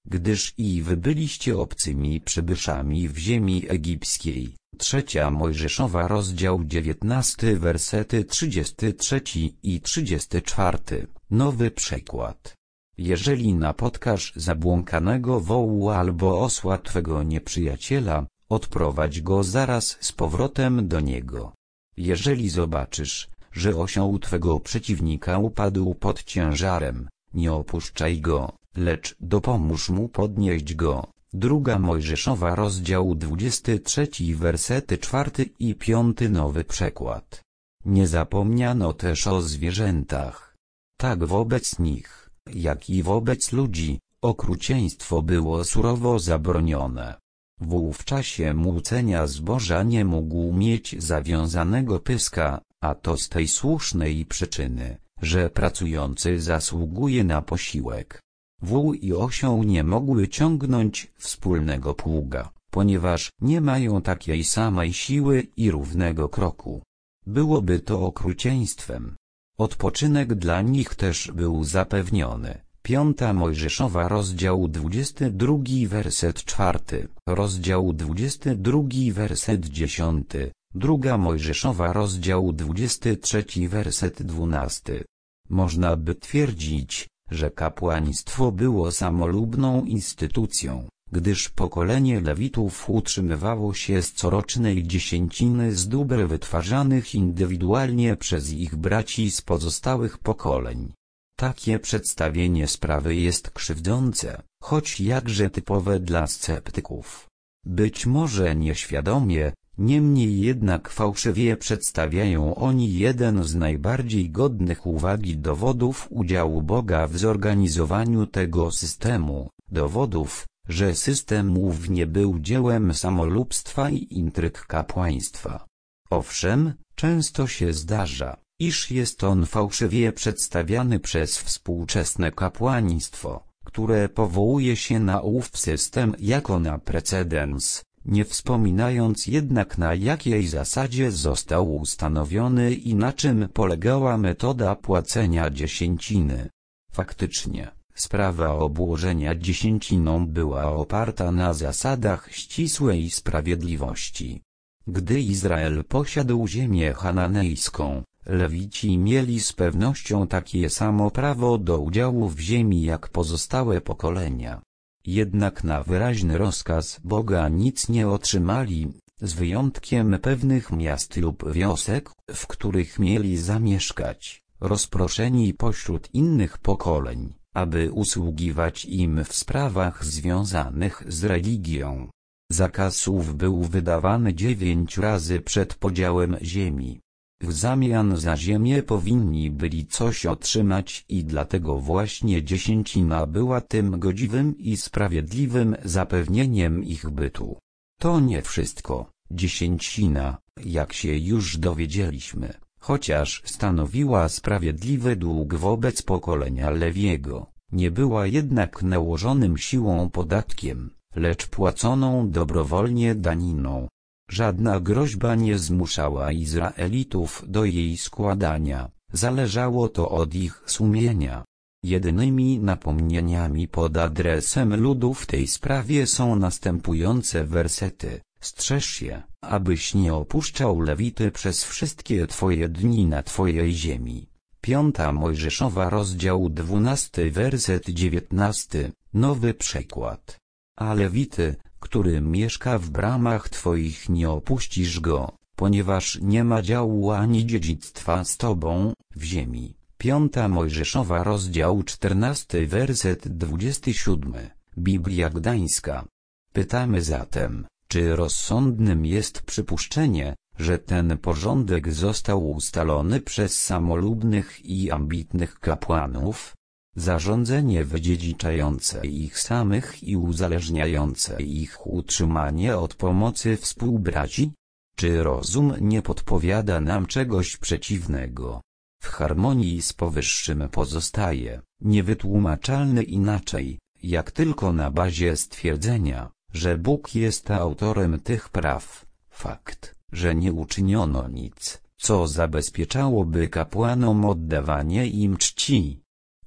gdyż i wy byliście obcymi przybyszami w ziemi egipskiej. Trzecia Mojżeszowa, rozdział dziewiętnasty, wersety trzydziesty trzeci i trzydziesty czwarty. Nowy przekład. Jeżeli napotkasz zabłąkanego wołu albo osła twego nieprzyjaciela, odprowadź go zaraz z powrotem do niego. Jeżeli zobaczysz, że osioł twego przeciwnika upadł pod ciężarem, nie opuszczaj go, lecz dopomóż mu podnieść go. Druga Mojżeszowa, rozdział dwudziesty trzeci, wersety czwarty i piąty. Nowy przekład. Nie zapomniano też o zwierzętach. Tak wobec nich, jak i wobec ludzi, okrucieństwo było surowo zabronione. Wół w czasie młócenia zboża nie mógł mieć zawiązanego pyska, a to z tej słusznej przyczyny, że pracujący zasługuje na posiłek. Wół i osioł nie mogły ciągnąć wspólnego pługa, ponieważ nie mają takiej samej siły i równego kroku. Byłoby to okrucieństwem. Odpoczynek dla nich też był zapewniony. Piąta Mojżeszowa, rozdział dwudziesty drugi, werset czwarty, rozdział dwudziesty drugi, werset dziesiąty, druga Mojżeszowa, rozdział dwudziesty trzeci, werset dwunasty. Można by twierdzić, że kapłaństwo było samolubną instytucją, gdyż pokolenie Lewitów utrzymywało się z corocznej dziesięciny z dóbr wytwarzanych indywidualnie przez ich braci z pozostałych pokoleń. Takie przedstawienie sprawy jest krzywdzące, choć jakże typowe dla sceptyków. Być może nieświadomie, niemniej jednak fałszywie przedstawiają oni jeden z najbardziej godnych uwagi dowodów udziału Boga w zorganizowaniu tego systemu, dowodów, że system ów nie był dziełem samolubstwa i intryg kapłaństwa. Owszem, często się zdarza, iż jest on fałszywie przedstawiany przez współczesne kapłaństwo, które powołuje się na ów system jako na precedens, nie wspominając jednak, na jakiej zasadzie został ustanowiony i na czym polegała metoda płacenia dziesięciny. Faktycznie, sprawa obłożenia dziesięciną była oparta na zasadach ścisłej sprawiedliwości. Gdy Izrael posiadł ziemię chananejską, Lewici mieli z pewnością takie samo prawo do udziału w ziemi jak pozostałe pokolenia. Jednak na wyraźny rozkaz Boga nic nie otrzymali, z wyjątkiem pewnych miast lub wiosek, w których mieli zamieszkać, rozproszeni pośród innych pokoleń, aby usługiwać im w sprawach związanych z religią. Zakaz ów był wydawany dziewięć razy przed podziałem ziemi. W zamian za ziemię powinni byli coś otrzymać i dlatego właśnie dziesięcina była tym godziwym i sprawiedliwym zapewnieniem ich bytu. To nie wszystko. Dziesięcina, jak się już dowiedzieliśmy, chociaż stanowiła sprawiedliwy dług wobec pokolenia Lewiego, nie była jednak nałożonym siłą podatkiem, lecz płaconą dobrowolnie daniną. Żadna groźba nie zmuszała Izraelitów do jej składania, zależało to od ich sumienia. Jedynymi napomnieniami pod adresem ludu w tej sprawie są następujące wersety: strzeż się, abyś nie opuszczał Lewity przez wszystkie twoje dni na twojej ziemi. Piąta Mojżeszowa, rozdział dwunasty, werset dziewiętnasty, nowy przekład. A Lewity, który mieszka w bramach twoich, nie opuścisz go, ponieważ nie ma działu ani dziedzictwa z tobą w ziemi. Piąta Mojżeszowa, rozdział czternasty, werset dwudziesty siódmy, Biblia Gdańska. Pytamy zatem, czy rozsądnym jest przypuszczenie, że ten porządek został ustalony przez samolubnych i ambitnych kapłanów? Zarządzenie wydziedziczające ich samych i uzależniające ich utrzymanie od pomocy współbraci? Czy rozum nie podpowiada nam czegoś przeciwnego? W harmonii z powyższym pozostaje, niewytłumaczalny inaczej, jak tylko na bazie stwierdzenia, że Bóg jest autorem tych praw, fakt, że nie uczyniono nic, co zabezpieczałoby kapłanom oddawanie im czci.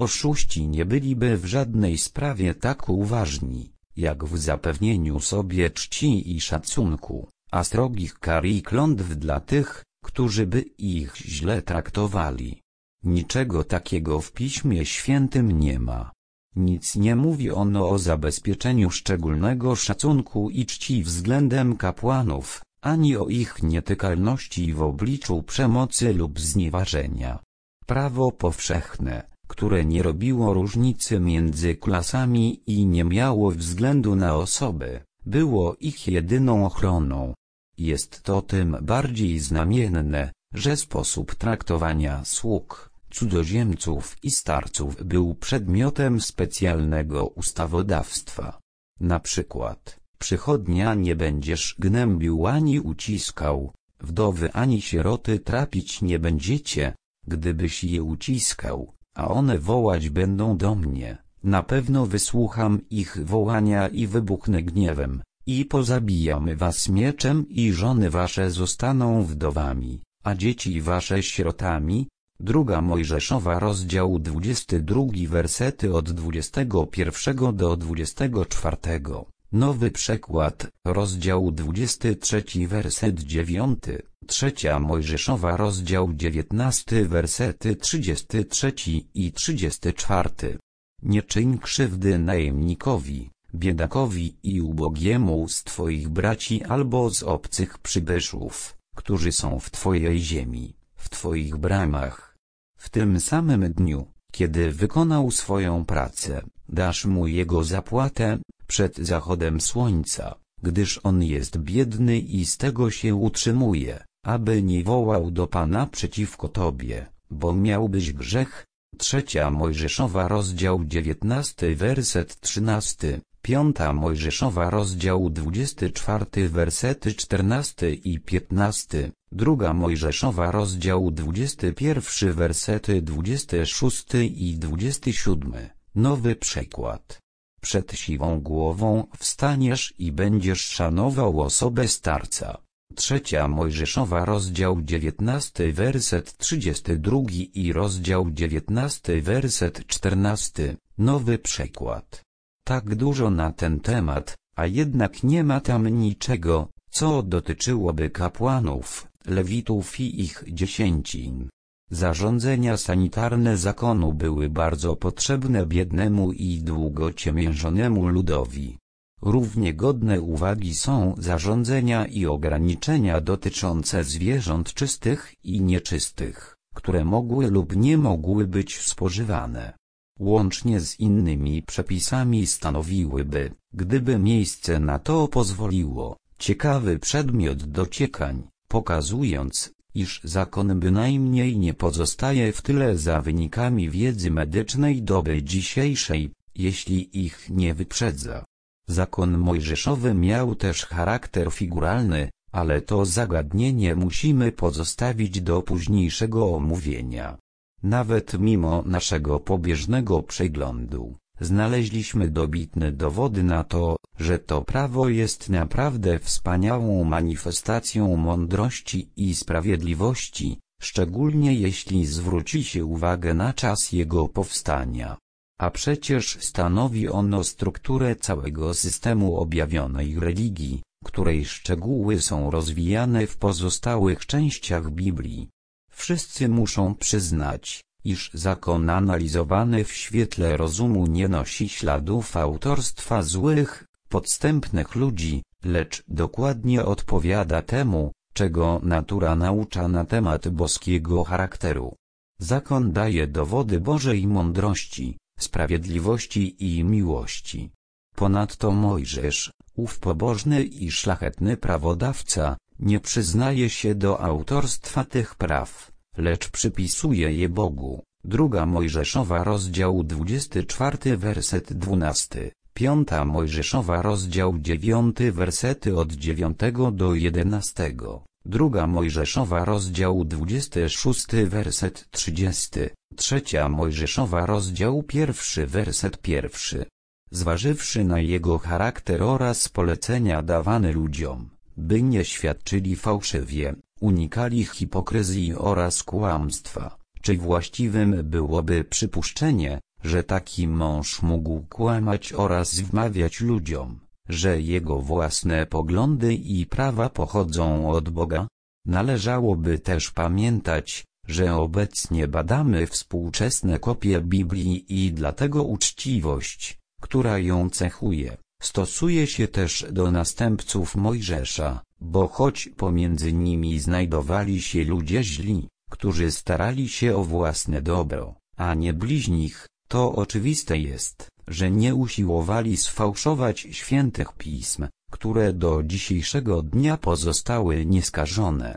Oszuści nie byliby w żadnej sprawie tak uważni, jak w zapewnieniu sobie czci i szacunku, a strogich kar i klątw dla tych, którzy by ich źle traktowali. Niczego takiego w Piśmie Świętym nie ma. Nic nie mówi ono o zabezpieczeniu szczególnego szacunku i czci względem kapłanów, ani o ich nietykalności w obliczu przemocy lub znieważenia. Prawo powszechne, które nie robiło różnicy między klasami i nie miało względu na osoby, było ich jedyną ochroną. Jest to tym bardziej znamienne, że sposób traktowania sług, cudzoziemców i starców był przedmiotem specjalnego ustawodawstwa. Na przykład, przychodnia nie będziesz gnębił ani uciskał, wdowy ani sieroty trapić nie będziecie, gdybyś je uciskał, a one wołać będą do mnie, na pewno wysłucham ich wołania i wybuchnę gniewem, i pozabijamy was mieczem i żony wasze zostaną wdowami, a dzieci wasze sierotami. Druga Mojżeszowa rozdział dwudziesty drugi wersety od dwudziestego pierwszego do dwudziestego czwartego. Nowy przekład, rozdział dwudziesty trzeci werset dziewiąty. Trzecia Mojżeszowa rozdział dziewiętnasty wersety trzydziesty trzeci i trzydziesty czwarty. Nie czyń krzywdy najemnikowi, biedakowi i ubogiemu z twoich braci albo z obcych przybyszów, którzy są w twojej ziemi, w twoich bramach. W tym samym dniu, kiedy wykonał swoją pracę, dasz mu jego zapłatę, przed zachodem słońca, gdyż on jest biedny i z tego się utrzymuje, aby nie wołał do Pana przeciwko tobie, bo miałbyś grzech. Trzecia Mojżeszowa rozdział dziewiętnasty werset trzynasty, piąta Mojżeszowa rozdział dwudziesty czwarty wersety czternasty i piętnasty, druga Mojżeszowa rozdział dwudziesty pierwszy wersety dwudziesty szósty i dwudziesty siódmy. Nowy przekład. Przed siwą głową wstaniesz i będziesz szanował osobę starca. Trzecia Mojżeszowa rozdział dziewiętnasty werset trzydziesty drugi i rozdział dziewiętnasty werset czternasty. Nowy przekład. Tak dużo na ten temat, a jednak nie ma tam niczego, co dotyczyłoby kapłanów, lewitów i ich dziesięcin. Zarządzenia sanitarne zakonu były bardzo potrzebne biednemu i długo ciemiężonemu ludowi. Równie godne uwagi są zarządzenia i ograniczenia dotyczące zwierząt czystych i nieczystych, które mogły lub nie mogły być spożywane. Łącznie z innymi przepisami stanowiłyby, gdyby miejsce na to pozwoliło, ciekawy przedmiot dociekań, pokazując, iż zakon bynajmniej nie pozostaje w tyle za wynikami wiedzy medycznej doby dzisiejszej, jeśli ich nie wyprzedza. Zakon mojżeszowy miał też charakter figuralny, ale to zagadnienie musimy pozostawić do późniejszego omówienia. Nawet mimo naszego pobieżnego przeglądu, znaleźliśmy dobitne dowody na to, że to prawo jest naprawdę wspaniałą manifestacją mądrości i sprawiedliwości, szczególnie jeśli zwróci się uwagę na czas jego powstania. A przecież stanowi ono strukturę całego systemu objawionej religii, której szczegóły są rozwijane w pozostałych częściach Biblii. Wszyscy muszą przyznać, iż zakon analizowany w świetle rozumu nie nosi śladów autorstwa złych, podstępnych ludzi, lecz dokładnie odpowiada temu, czego natura naucza na temat boskiego charakteru. Zakon daje dowody Bożej mądrości, sprawiedliwości i miłości. Ponadto Mojżesz, ów pobożny i szlachetny prawodawca, nie przyznaje się do autorstwa tych praw, lecz przypisuje je Bogu. Druga Mojżeszowa rozdział dwudziesty czwarty werset dwunasty, piąta Mojżeszowa rozdział dziewiąty wersety od dziewiątego do jedenastego, druga Mojżeszowa rozdział dwudziesty szósty werset trzydziesty, trzecia Mojżeszowa rozdział pierwszy werset pierwszy. Zważywszy na jego charakter oraz polecenia dawane ludziom, by nie świadczyli fałszywie, unikali hipokryzji oraz kłamstwa, czy właściwym byłoby przypuszczenie, że taki mąż mógł kłamać oraz wmawiać ludziom, że jego własne poglądy i prawa pochodzą od Boga? Należałoby też pamiętać, że obecnie badamy współczesne kopie Biblii i dlatego uczciwość, która ją cechuje, stosuje się też do następców Mojżesza, bo choć pomiędzy nimi znajdowali się ludzie źli, którzy starali się o własne dobro, a nie bliźnich, to oczywiste jest, że nie usiłowali sfałszować świętych pism, które do dzisiejszego dnia pozostały nieskażone.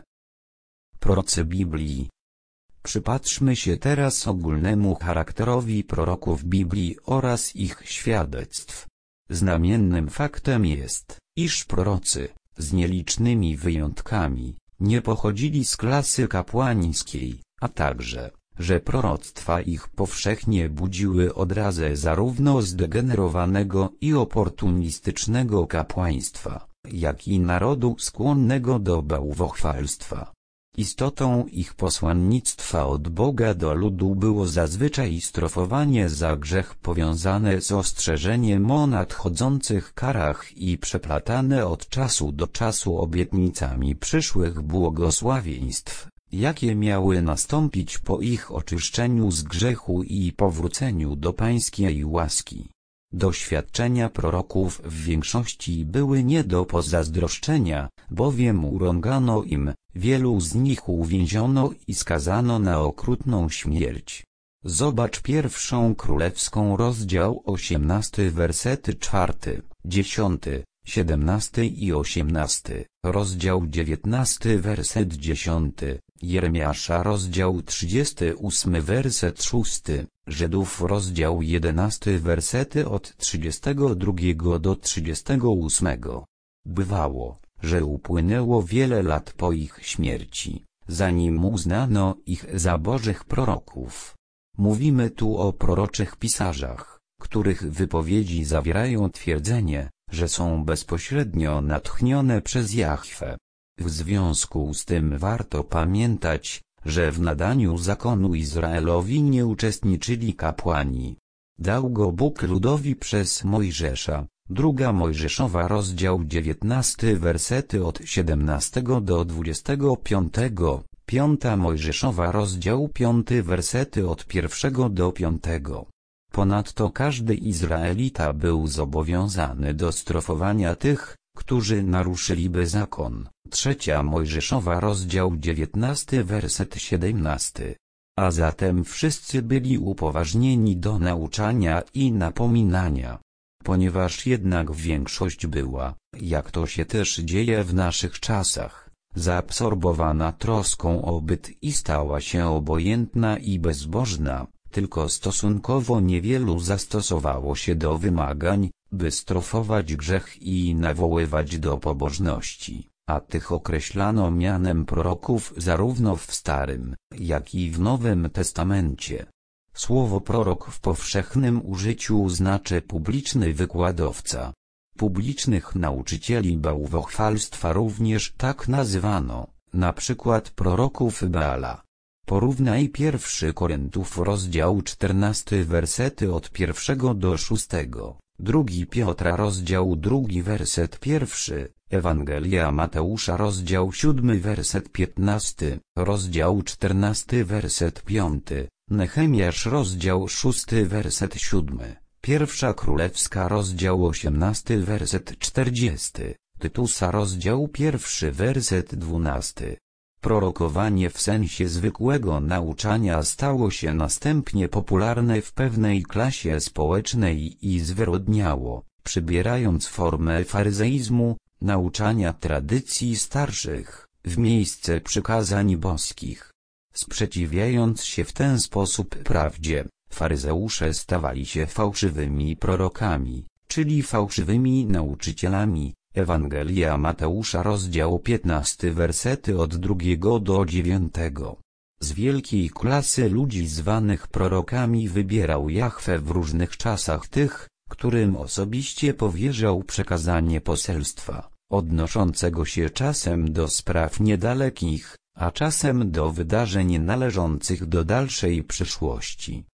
Prorocy Biblii. Przypatrzmy się teraz ogólnemu charakterowi proroków Biblii oraz ich świadectw. Znamiennym faktem jest, iż prorocy, z nielicznymi wyjątkami, nie pochodzili z klasy kapłańskiej, a także, że proroctwa ich powszechnie budziły odrazę zarówno zdegenerowanego i oportunistycznego kapłaństwa, jak i narodu skłonnego do bałwochwalstwa. Istotą ich posłannictwa od Boga do ludu było zazwyczaj strofowanie za grzech powiązane z ostrzeżeniem o nadchodzących karach i przeplatane od czasu do czasu obietnicami przyszłych błogosławieństw, jakie miały nastąpić po ich oczyszczeniu z grzechu i powróceniu do pańskiej łaski. Doświadczenia proroków w większości były nie do pozazdroszczenia, bowiem urągano im, wielu z nich uwięziono i skazano na okrutną śmierć. Zobacz pierwszą królewską rozdział osiemnasty wersety czwarty, dziesiąty, siedemnasty i osiemnasty, rozdział dziewiętnasty werset dziesiąty, Jeremiasza rozdział trzydziesty ósmy werset szósty, Żydów rozdział jedenasty wersety od trzydziestego drugiego do trzydziestego ósmego. Bywało, że upłynęło wiele lat po ich śmierci, zanim uznano ich za bożych proroków. Mówimy tu o proroczych pisarzach, których wypowiedzi zawierają twierdzenie, że są bezpośrednio natchnione przez Jahwe. W związku z tym warto pamiętać, że w nadaniu zakonu Izraelowi nie uczestniczyli kapłani. Dał go Bóg ludowi przez Mojżesza. Druga Mojżeszowa rozdział dziewiętnasty wersety od siedemnastego do dwudziestego piątego, Piąta Mojżeszowa rozdział piąty wersety od pierwszego do piątego. Ponadto każdy Izraelita był zobowiązany do strofowania tych, którzy naruszyliby zakon. Trzecia Mojżeszowa rozdział dziewiętnasty werset siedemnasty. A zatem wszyscy byli upoważnieni do nauczania i napominania. Ponieważ jednak większość była, jak to się też dzieje w naszych czasach, zaabsorbowana troską o byt i stała się obojętna i bezbożna, tylko stosunkowo niewielu zastosowało się do wymagań, by strofować grzech i nawoływać do pobożności, a tych określano mianem proroków zarówno w Starym, jak i w Nowym Testamencie. Słowo prorok w powszechnym użyciu znaczy publiczny wykładowca. Publicznych nauczycieli bałwochwalstwa również tak nazywano, na przykład proroków Baala. Porównaj pierwszy Koryntiów rozdział czternasty wersety od pierwszego do szóstego, drugi Piotra rozdział drugi werset pierwszy, Ewangelia Mateusza rozdział siódmy werset piętnasty, rozdział czternasty werset piąty, Nehemiasz rozdział szósty werset siódmy, Pierwsza Królewska rozdział osiemnasty werset czterdziesty, Tytusa rozdział pierwszy werset dwunasty. Prorokowanie w sensie zwykłego nauczania stało się następnie popularne w pewnej klasie społecznej i zwyrodniało, przybierając formę faryzeizmu, nauczania tradycji starszych, w miejsce przykazań boskich. Sprzeciwiając się w ten sposób prawdzie, faryzeusze stawali się fałszywymi prorokami, czyli fałszywymi nauczycielami. Ewangelia Mateusza rozdział piętnasty wersety od drugiego do dziewiątego. Z wielkiej klasy ludzi zwanych prorokami wybierał Jahwe w różnych czasach tych, którym osobiście powierzał przekazanie poselstwa, odnoszącego się czasem do spraw niedalekich, a czasem do wydarzeń należących do dalszej przyszłości.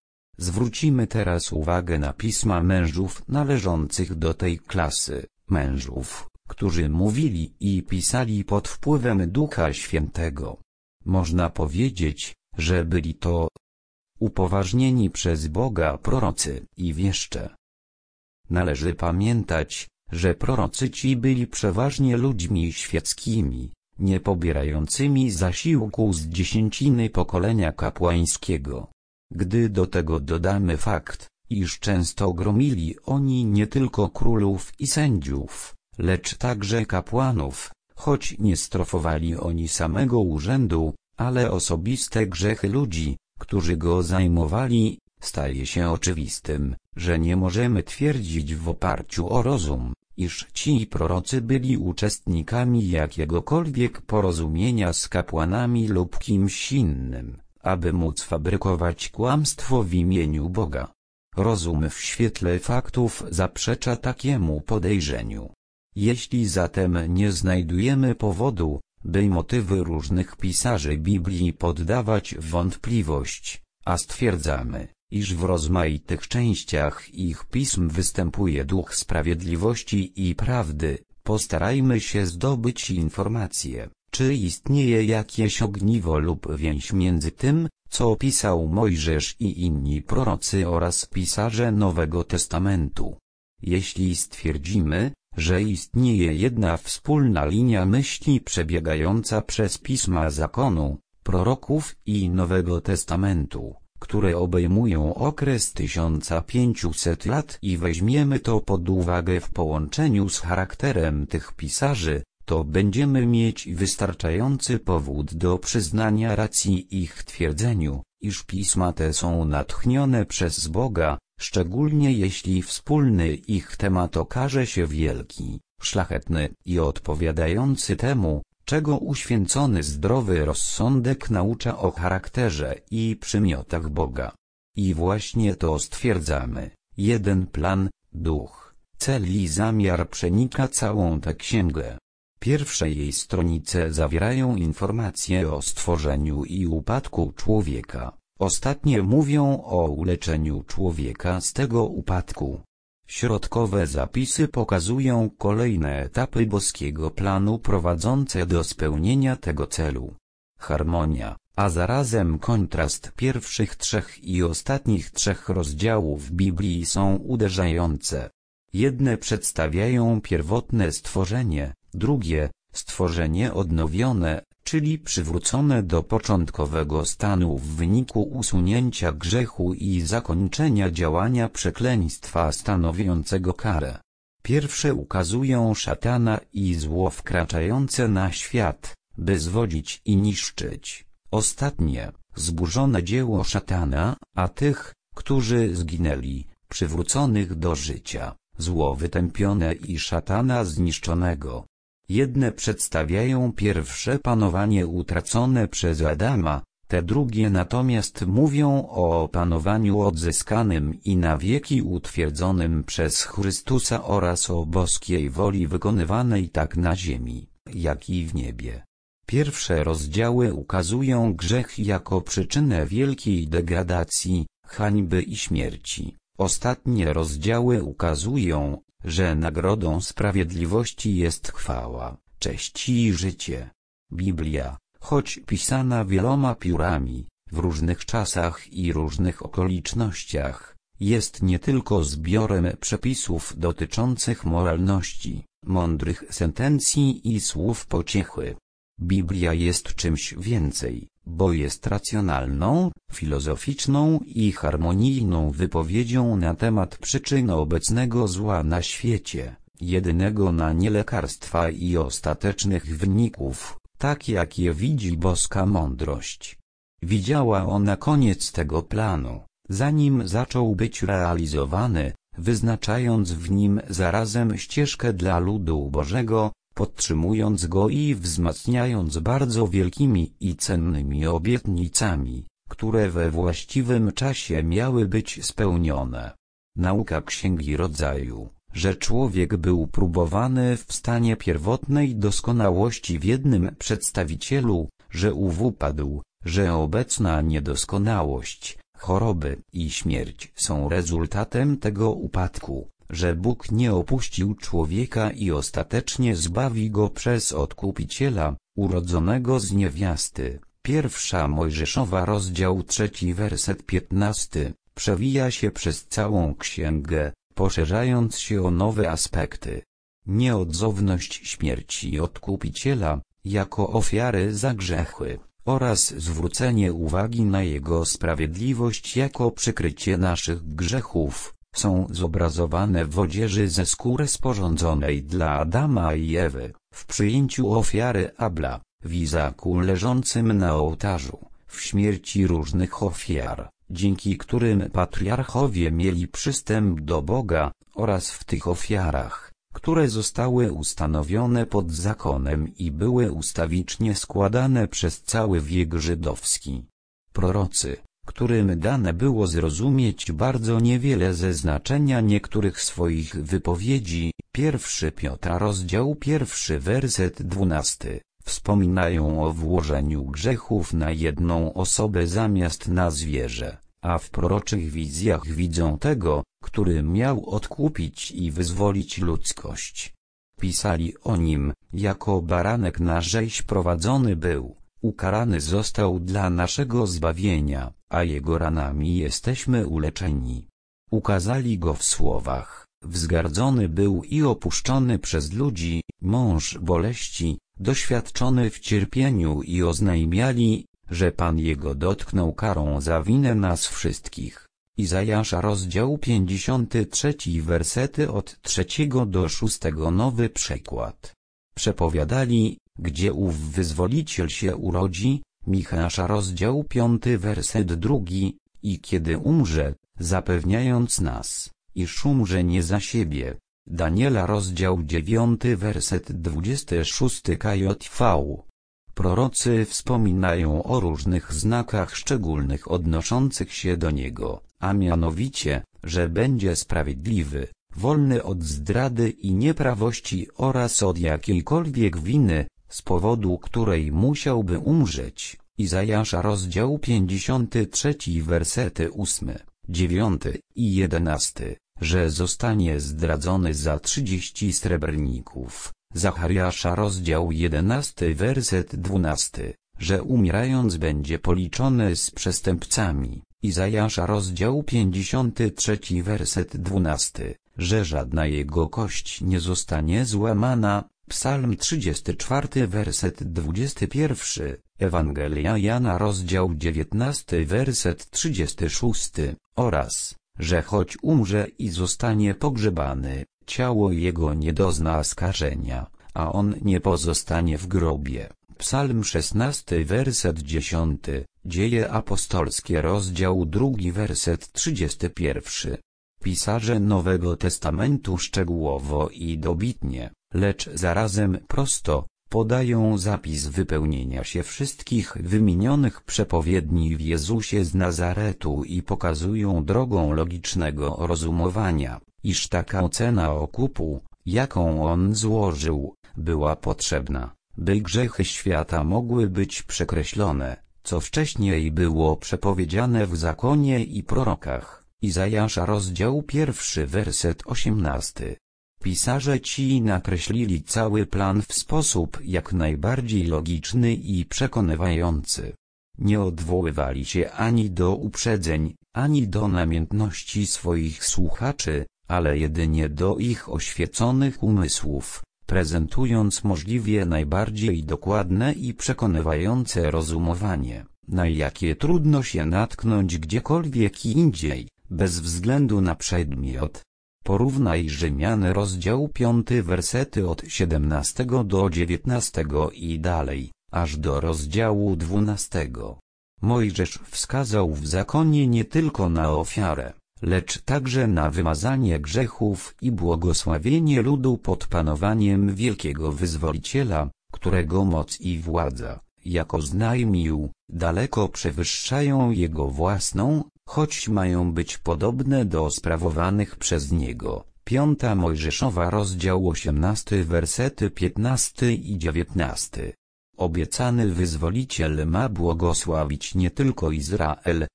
Zwrócimy teraz uwagę na pisma mężów należących do tej klasy, mężów, którzy mówili i pisali pod wpływem Ducha Świętego. Można powiedzieć, że byli to upoważnieni przez Boga prorocy i wieszcze. Należy pamiętać, że prorocy ci byli przeważnie ludźmi świeckimi, nie pobierającymi zasiłku z dziesięciny pokolenia kapłańskiego. Gdy do tego dodamy fakt, iż często gromili oni nie tylko królów i sędziów, lecz także kapłanów, choć nie strofowali oni samego urzędu, ale osobiste grzechy ludzi, którzy go zajmowali, staje się oczywistym, że nie możemy twierdzić w oparciu o rozum, iż ci prorocy byli uczestnikami jakiegokolwiek porozumienia z kapłanami lub kimś innym, aby móc fabrykować kłamstwo w imieniu Boga. Rozum w świetle faktów zaprzecza takiemu podejrzeniu. Jeśli zatem nie znajdujemy powodu, by motywy różnych pisarzy Biblii poddawać w wątpliwość, a stwierdzamy, iż w rozmaitych częściach ich pism występuje duch sprawiedliwości i prawdy, postarajmy się zdobyć informację, czy istnieje jakieś ogniwo lub więź między tym, co pisał Mojżesz i inni prorocy oraz pisarze Nowego Testamentu. Jeśli stwierdzimy, że istnieje jedna wspólna linia myśli przebiegająca przez pisma zakonu, proroków i Nowego Testamentu, które obejmują okres tysiąca pięciuset lat i weźmiemy to pod uwagę w połączeniu z charakterem tych pisarzy, to będziemy mieć wystarczający powód do przyznania racji ich twierdzeniu, iż pisma te są natchnione przez Boga, szczególnie jeśli wspólny ich temat okaże się wielki, szlachetny i odpowiadający temu, czego uświęcony zdrowy rozsądek naucza o charakterze i przymiotach Boga. I właśnie to stwierdzamy. Jeden plan, duch, cel i zamiar przenika całą tę księgę. Pierwsze jej stronice zawierają informacje o stworzeniu i upadku człowieka. Ostatnie mówią o uleczeniu człowieka z tego upadku. Środkowe zapisy pokazują kolejne etapy boskiego planu prowadzące do spełnienia tego celu. Harmonia, a zarazem kontrast pierwszych trzech i ostatnich trzech rozdziałów Biblii są uderzające. Jedne przedstawiają pierwotne stworzenie, drugie, stworzenie odnowione, czyli przywrócone do początkowego stanu w wyniku usunięcia grzechu i zakończenia działania przekleństwa stanowiącego karę. Pierwsze ukazują szatana i zło wkraczające na świat, by zwodzić i niszczyć. Ostatnie, zburzone dzieło szatana, a tych, którzy zginęli, przywróconych do życia, zło wytępione i szatana zniszczonego. Jedne przedstawiają pierwsze panowanie utracone przez Adama, te drugie natomiast mówią o panowaniu odzyskanym i na wieki utwierdzonym przez Chrystusa oraz o boskiej woli wykonywanej tak na ziemi, jak i w niebie. Pierwsze rozdziały ukazują grzech jako przyczynę wielkiej degradacji, hańby i śmierci. Ostatnie rozdziały ukazują, że nagrodą sprawiedliwości jest chwała, cześć i życie. Biblia, choć pisana wieloma piórami, w różnych czasach i różnych okolicznościach, jest nie tylko zbiorem przepisów dotyczących moralności, mądrych sentencji i słów pociechy. Biblia jest czymś więcej, bo jest racjonalną, filozoficzną i harmonijną wypowiedzią na temat przyczyn obecnego zła na świecie, jedynego na nie lekarstwa i ostatecznych wyników, tak jak je widzi boska mądrość. Widziała ona koniec tego planu, zanim zaczął być realizowany, wyznaczając w nim zarazem ścieżkę dla ludu Bożego, podtrzymując go i wzmacniając bardzo wielkimi i cennymi obietnicami, które we właściwym czasie miały być spełnione. Nauka Księgi Rodzaju, że człowiek był próbowany w stanie pierwotnej doskonałości w jednym przedstawicielu, że ów upadł, że obecna niedoskonałość, Choroby i śmierć są rezultatem tego upadku, że Bóg nie opuścił człowieka i ostatecznie zbawi go przez Odkupiciela, urodzonego z niewiasty. Pierwsza Mojżeszowa rozdział trzeci werset piętnasty, przewija się przez całą księgę, poszerzając się o nowe aspekty. Nieodzowność śmierci Odkupiciela, jako ofiary za grzechy, oraz zwrócenie uwagi na Jego sprawiedliwość jako przykrycie naszych grzechów, są zobrazowane w odzieży ze skóry sporządzonej dla Adama i Ewy, w przyjęciu ofiary Abla, w Izaku leżącym na ołtarzu, w śmierci różnych ofiar, dzięki którym patriarchowie mieli przystęp do Boga, oraz w tych ofiarach, które zostały ustanowione pod zakonem i były ustawicznie składane przez cały wiek żydowski. Prorocy, którym dane było zrozumieć bardzo niewiele ze znaczenia niektórych swoich wypowiedzi, pierwszy Piotra rozdział pierwszy werset dwunasty, wspominają o włożeniu grzechów na jedną osobę zamiast na zwierzę, a w proroczych wizjach widzą tego, który miał odkupić i wyzwolić ludzkość. Pisali o nim, jako baranek na rzeź prowadzony był, ukarany został dla naszego zbawienia, a jego ranami jesteśmy uleczeni. Ukazali go w słowach, wzgardzony był i opuszczony przez ludzi, mąż boleści, doświadczony w cierpieniu i oznajmiali, że Pan jego dotknął karą za winę nas wszystkich. Izajasza rozdział pięćdziesiąty trzeci wersety od trzeciego do szóstego nowy przekład. Przepowiadali, gdzie ów wyzwoliciel się urodzi, Michasza rozdział piąty werset drugi, i kiedy umrze, zapewniając nas, iż umrze nie za siebie. Daniela rozdział dziewiąty werset dwudziesty szósty K J V. Prorocy wspominają o różnych znakach szczególnych odnoszących się do niego, a mianowicie, że będzie sprawiedliwy, wolny od zdrady i nieprawości oraz od jakiejkolwiek winy, z powodu której musiałby umrzeć. Izajasza rozdział pięćdziesiąty trzeci wersety ósmy, dziewiąty i jedenasty, że zostanie zdradzony za trzydzieści srebrników. Zachariasza rozdział jedenasty werset dwunasty, że umierając będzie policzony z przestępcami. Izajasza rozdział pięćdziesiąty trzeci werset dwunasty, że żadna jego kość nie zostanie złamana. Psalm trzydziesty czwarty werset dwudziesty pierwszy, Ewangelia Jana rozdział dziewiętnasty werset trzydziesty szósty, oraz, że choć umrze i zostanie pogrzebany, ciało jego nie dozna skażenia, a on nie pozostanie w grobie. Psalm szesnasty werset dziesiąty, Dzieje apostolskie rozdział drugi werset trzydziesty pierwszy. Pisarze Nowego Testamentu szczegółowo i dobitnie, lecz zarazem prosto, podają zapis wypełnienia się wszystkich wymienionych przepowiedni w Jezusie z Nazaretu i pokazują drogą logicznego rozumowania, iż taka ocena okupu, jaką on złożył, była potrzebna, by grzechy świata mogły być przekreślone, co wcześniej było przepowiedziane w zakonie i prorokach. Izajasza rozdział pierwszy werset osiemnasty. Pisarze ci nakreślili cały plan w sposób jak najbardziej logiczny i przekonywający. Nie odwoływali się ani do uprzedzeń, ani do namiętności swoich słuchaczy, ale jedynie do ich oświeconych umysłów, prezentując możliwie najbardziej dokładne i przekonywające rozumowanie, na jakie trudno się natknąć gdziekolwiek indziej, bez względu na przedmiot. Porównaj Rzymian rozdział piąty wersety od siedemnastego do dziewiętnastego i dalej, aż do rozdziału dwunastego. Mojżesz wskazał w zakonie nie tylko na ofiarę, lecz także na wymazanie grzechów i błogosławienie ludu pod panowaniem wielkiego wyzwoliciela, którego moc i władza, jako znajmił, daleko przewyższają jego własną, choć mają być podobne do sprawowanych przez niego. Piąta Mojżeszowa rozdział osiemnasty wersety piętnasty i dziewiętnasty. Obiecany wyzwoliciel ma błogosławić nie tylko Izrael,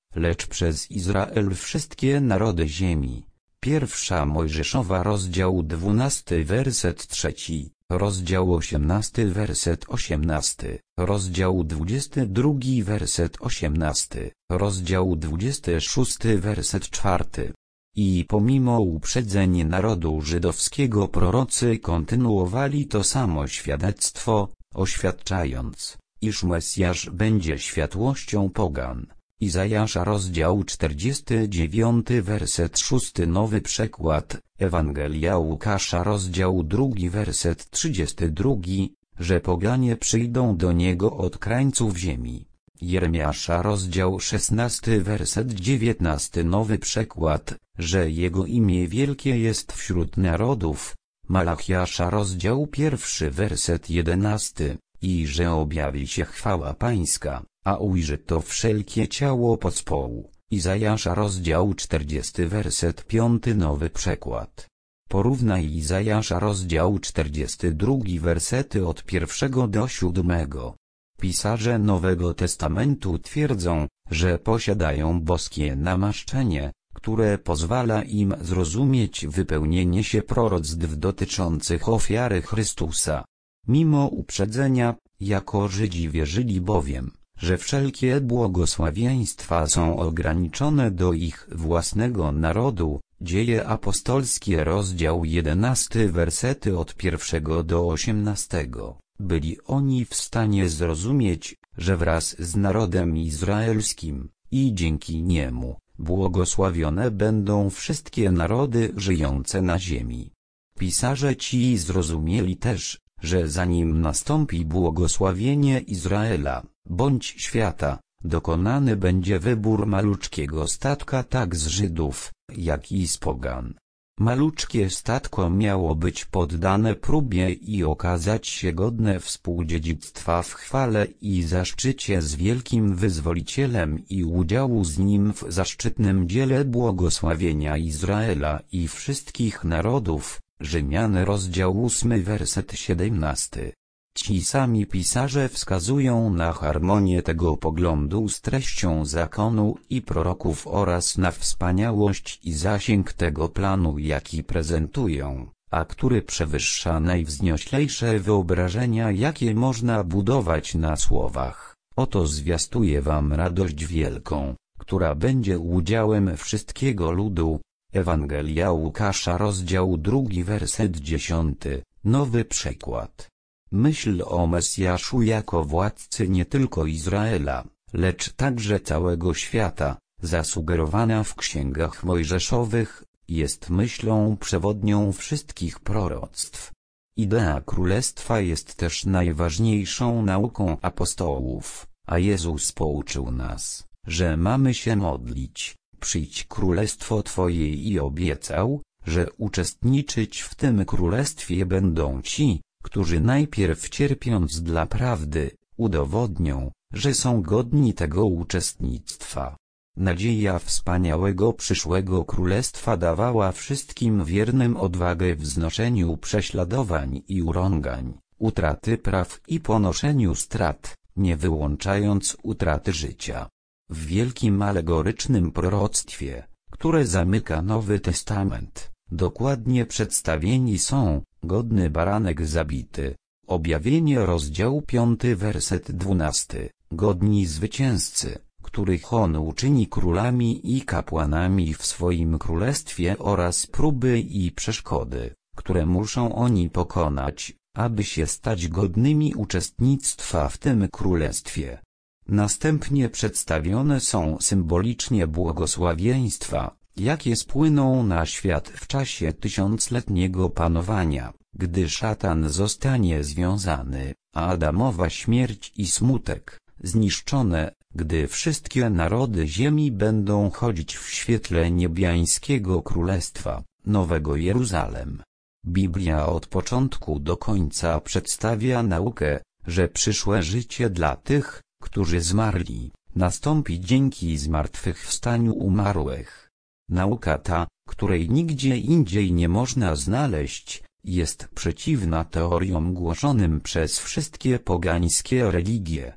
lecz przez Izrael wszystkie narody ziemi. Pierwsza Mojżeszowa rozdział dwunasty werset trzeci, rozdział osiemnasty werset osiemnasty, rozdział dwudziesty drugi werset osiemnasty, rozdział dwudziesty szósty werset czwarty. I pomimo uprzedzeń narodu żydowskiego prorocy kontynuowali to samo świadectwo, oświadczając, iż Mesjasz będzie światłością pogan. Izajasza rozdział czterdziesty dziewiąty werset szósty nowy przekład, Ewangelia Łukasza rozdział drugi werset trzydziesty drugi, że poganie przyjdą do niego od krańców ziemi. Jeremiasza rozdział szesnasty werset dziewiętnasty nowy przekład, że jego imię wielkie jest wśród narodów. Malachiasza rozdział pierwszy werset jedenasty, i że objawi się chwała pańska, a ujrzy to wszelkie ciało podspołu. Izajasza rozdział czterdziesty werset piąty nowy przekład. Porównaj Izajasza rozdział czterdziesty drugi wersety od pierwszego do siódmego. Pisarze Nowego Testamentu twierdzą, że posiadają boskie namaszczenie, które pozwala im zrozumieć wypełnienie się proroctw dotyczących ofiary Chrystusa. Mimo uprzedzenia, jako Żydzi wierzyli bowiem, że wszelkie błogosławieństwa są ograniczone do ich własnego narodu. Dzieje apostolskie rozdział jedenasty wersety od pierwszego do osiemnastego. Byli oni w stanie zrozumieć, że wraz z narodem izraelskim, i dzięki niemu, błogosławione będą wszystkie narody żyjące na ziemi. Pisarze ci zrozumieli też, że zanim nastąpi błogosławienie Izraela, bądź świata, dokonany będzie wybór maluczkiego statka tak z Żydów, jak i z pogan. Maluczkie statko miało być poddane próbie i okazać się godne współdziedzictwa w chwale i zaszczycie z wielkim Wyzwolicielem i udziału z nim w zaszczytnym dziele błogosławienia Izraela i wszystkich narodów. Rzymian rozdział ósmy werset siedemnasty. Ci sami pisarze wskazują na harmonię tego poglądu z treścią zakonu i proroków oraz na wspaniałość i zasięg tego planu, jaki prezentują, a który przewyższa najwznioślejsze wyobrażenia, jakie można budować na słowach. Oto zwiastuję wam radość wielką, która będzie udziałem wszystkiego ludu. Ewangelia Łukasza rozdział drugi werset dziesiąty, nowy przekład. Myśl o Mesjaszu jako władcy nie tylko Izraela, lecz także całego świata, zasugerowana w księgach mojżeszowych, jest myślą przewodnią wszystkich proroctw. Idea królestwa jest też najważniejszą nauką apostołów, a Jezus pouczył nas, że mamy się modlić: przyjdź królestwo Twoje, i obiecał, że uczestniczyć w tym królestwie będą ci, którzy najpierw cierpiąc dla prawdy, udowodnią, że są godni tego uczestnictwa. Nadzieja wspaniałego przyszłego królestwa dawała wszystkim wiernym odwagę w znoszeniu prześladowań i urągań, utraty praw i ponoszeniu strat, nie wyłączając utraty życia. W wielkim alegorycznym proroctwie, które zamyka Nowy Testament, dokładnie przedstawieni są: godny baranek zabity, Objawienie rozdział piąty werset dwunasty, godni zwycięzcy, których on uczyni królami i kapłanami w swoim królestwie, oraz próby i przeszkody, które muszą oni pokonać, aby się stać godnymi uczestnictwa w tym królestwie. Następnie przedstawione są symbolicznie błogosławieństwa, jakie spłyną na świat w czasie tysiącletniego panowania, gdy szatan zostanie związany, a Adamowa śmierć i smutek zniszczone, gdy wszystkie narody ziemi będą chodzić w świetle niebiańskiego królestwa, Nowego Jeruzalem. Biblia od początku do końca przedstawia naukę, że przyszłe życie dla tych, którzy zmarli, nastąpi dzięki zmartwychwstaniu umarłych. Nauka ta, której nigdzie indziej nie można znaleźć, jest przeciwna teoriom głoszonym przez wszystkie pogańskie religie.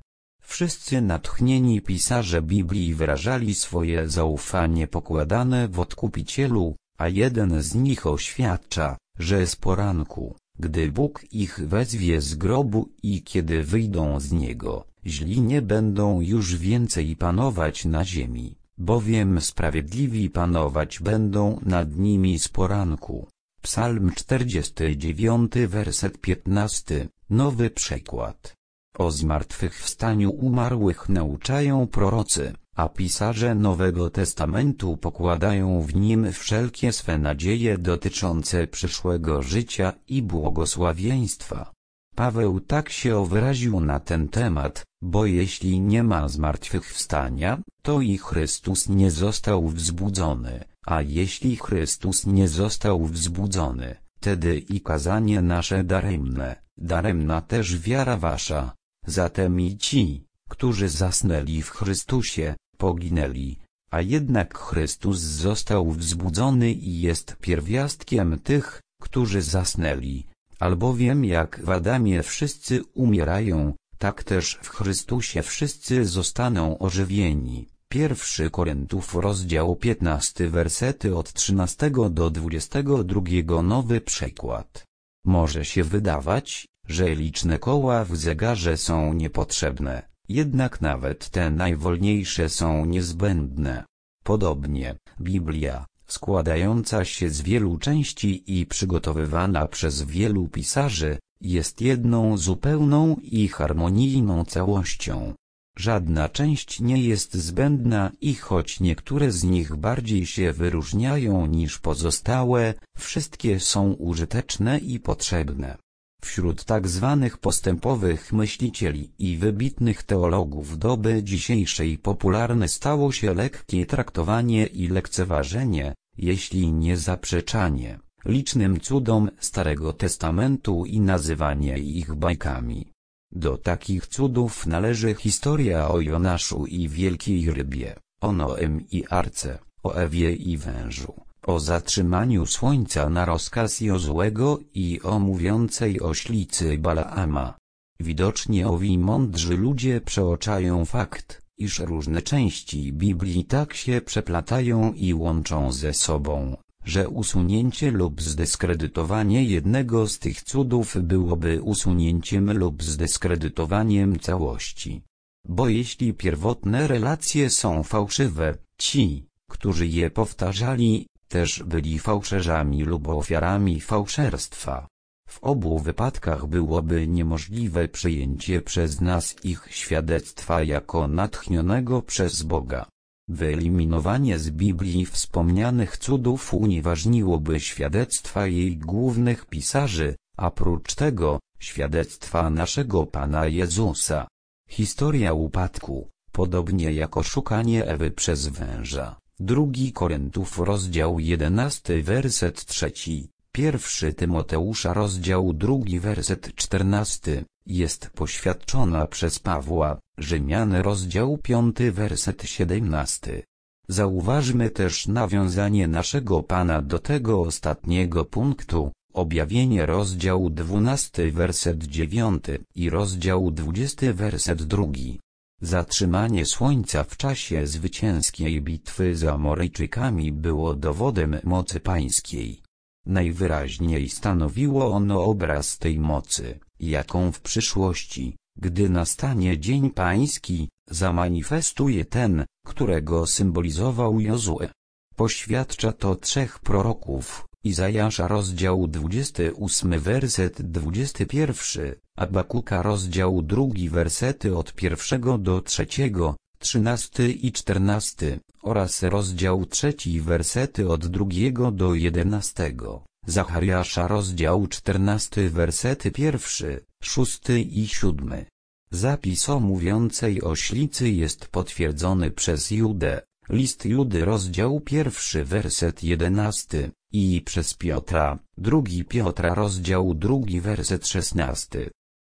Wszyscy natchnieni pisarze Biblii wyrażali swoje zaufanie pokładane w Odkupicielu, a jeden z nich oświadcza, że z poranku, gdy Bóg ich wezwie z grobu i kiedy wyjdą z niego, źli nie będą już więcej panować na ziemi, bowiem sprawiedliwi panować będą nad nimi z poranku. Psalm czterdziesty dziewiąty werset piętnasty, nowy przekład. O zmartwychwstaniu umarłych nauczają prorocy, a pisarze Nowego Testamentu pokładają w nim wszelkie swe nadzieje dotyczące przyszłego życia i błogosławieństwa. Paweł tak się wyraził na ten temat, bo jeśli nie ma zmartwychwstania, to i Chrystus nie został wzbudzony, a jeśli Chrystus nie został wzbudzony, tedy i kazanie nasze daremne, daremna też wiara wasza. Zatem i ci, którzy zasnęli w Chrystusie, poginęli, a jednak Chrystus został wzbudzony i jest pierwiastkiem tych, którzy zasnęli, albowiem jak w Adamie wszyscy umierają, tak też w Chrystusie wszyscy zostaną ożywieni. Pierwszy Koryntiów rozdział piętnasty wersety od trzynastego do dwudziestego drugiego nowy przekład. Może się wydawać, że liczne koła w zegarze są niepotrzebne, jednak nawet te najwolniejsze są niezbędne. Podobnie, Biblia, składająca się z wielu części i przygotowywana przez wielu pisarzy, jest jedną zupełną i harmonijną całością. Żadna część nie jest zbędna i choć niektóre z nich bardziej się wyróżniają niż pozostałe, wszystkie są użyteczne i potrzebne. Wśród tak zwanych postępowych myślicieli i wybitnych teologów doby dzisiejszej popularne stało się lekkie traktowanie i lekceważenie, jeśli nie zaprzeczanie, licznym cudom Starego Testamentu i nazywanie ich bajkami. Do takich cudów należy historia o Jonaszu i wielkiej rybie, o Noem i Arce, o Ewie i wężu, o zatrzymaniu słońca na rozkaz Jozuego i o mówiącej oślicy Balaama. Widocznie owi mądrzy ludzie przeoczają fakt, iż różne części Biblii tak się przeplatają i łączą ze sobą, że usunięcie lub zdyskredytowanie jednego z tych cudów byłoby usunięciem lub zdyskredytowaniem całości. Bo jeśli pierwotne relacje są fałszywe, ci, którzy je powtarzali, też byli fałszerzami lub ofiarami fałszerstwa. W obu wypadkach byłoby niemożliwe przyjęcie przez nas ich świadectwa jako natchnionego przez Boga. Wyeliminowanie z Biblii wspomnianych cudów unieważniłoby świadectwa jej głównych pisarzy, a prócz tego, świadectwa naszego Pana Jezusa. Historia upadku, podobnie jako szukanie Ewy przez węża. Drugi Koryntiów rozdział jedenasty werset trzeci, pierwszy Tymoteusza rozdział drugi werset czternasty, jest poświadczona przez Pawła, Rzymian rozdział piąty werset siedemnasty. Zauważmy też nawiązanie naszego Pana do tego ostatniego punktu, objawienie rozdział dwunasty werset dziewiąty i rozdział dwudziesty werset drugi. Zatrzymanie słońca w czasie zwycięskiej bitwy z Amoryjczykami było dowodem mocy pańskiej. Najwyraźniej stanowiło ono obraz tej mocy, jaką w przyszłości, gdy nastanie dzień pański, zamanifestuje ten, którego symbolizował Jozue. Poświadcza to trzech proroków, Izajasza rozdział dwudziesty ósmy werset dwudziesty pierwszy, Abakuka rozdział drugi wersety od pierwszego do trzeciego, trzynasty i czternasty, oraz rozdział trzeci wersety od drugiego do jedenastego, Zachariasza rozdział czternasty wersety pierwszy, szósty i siódmy. Zapis o mówiącej oślicy jest potwierdzony przez Judę, list Judy rozdział pierwszy werset jedenasty, i przez Piotra, drugi Piotra rozdział drugi werset szesnasty.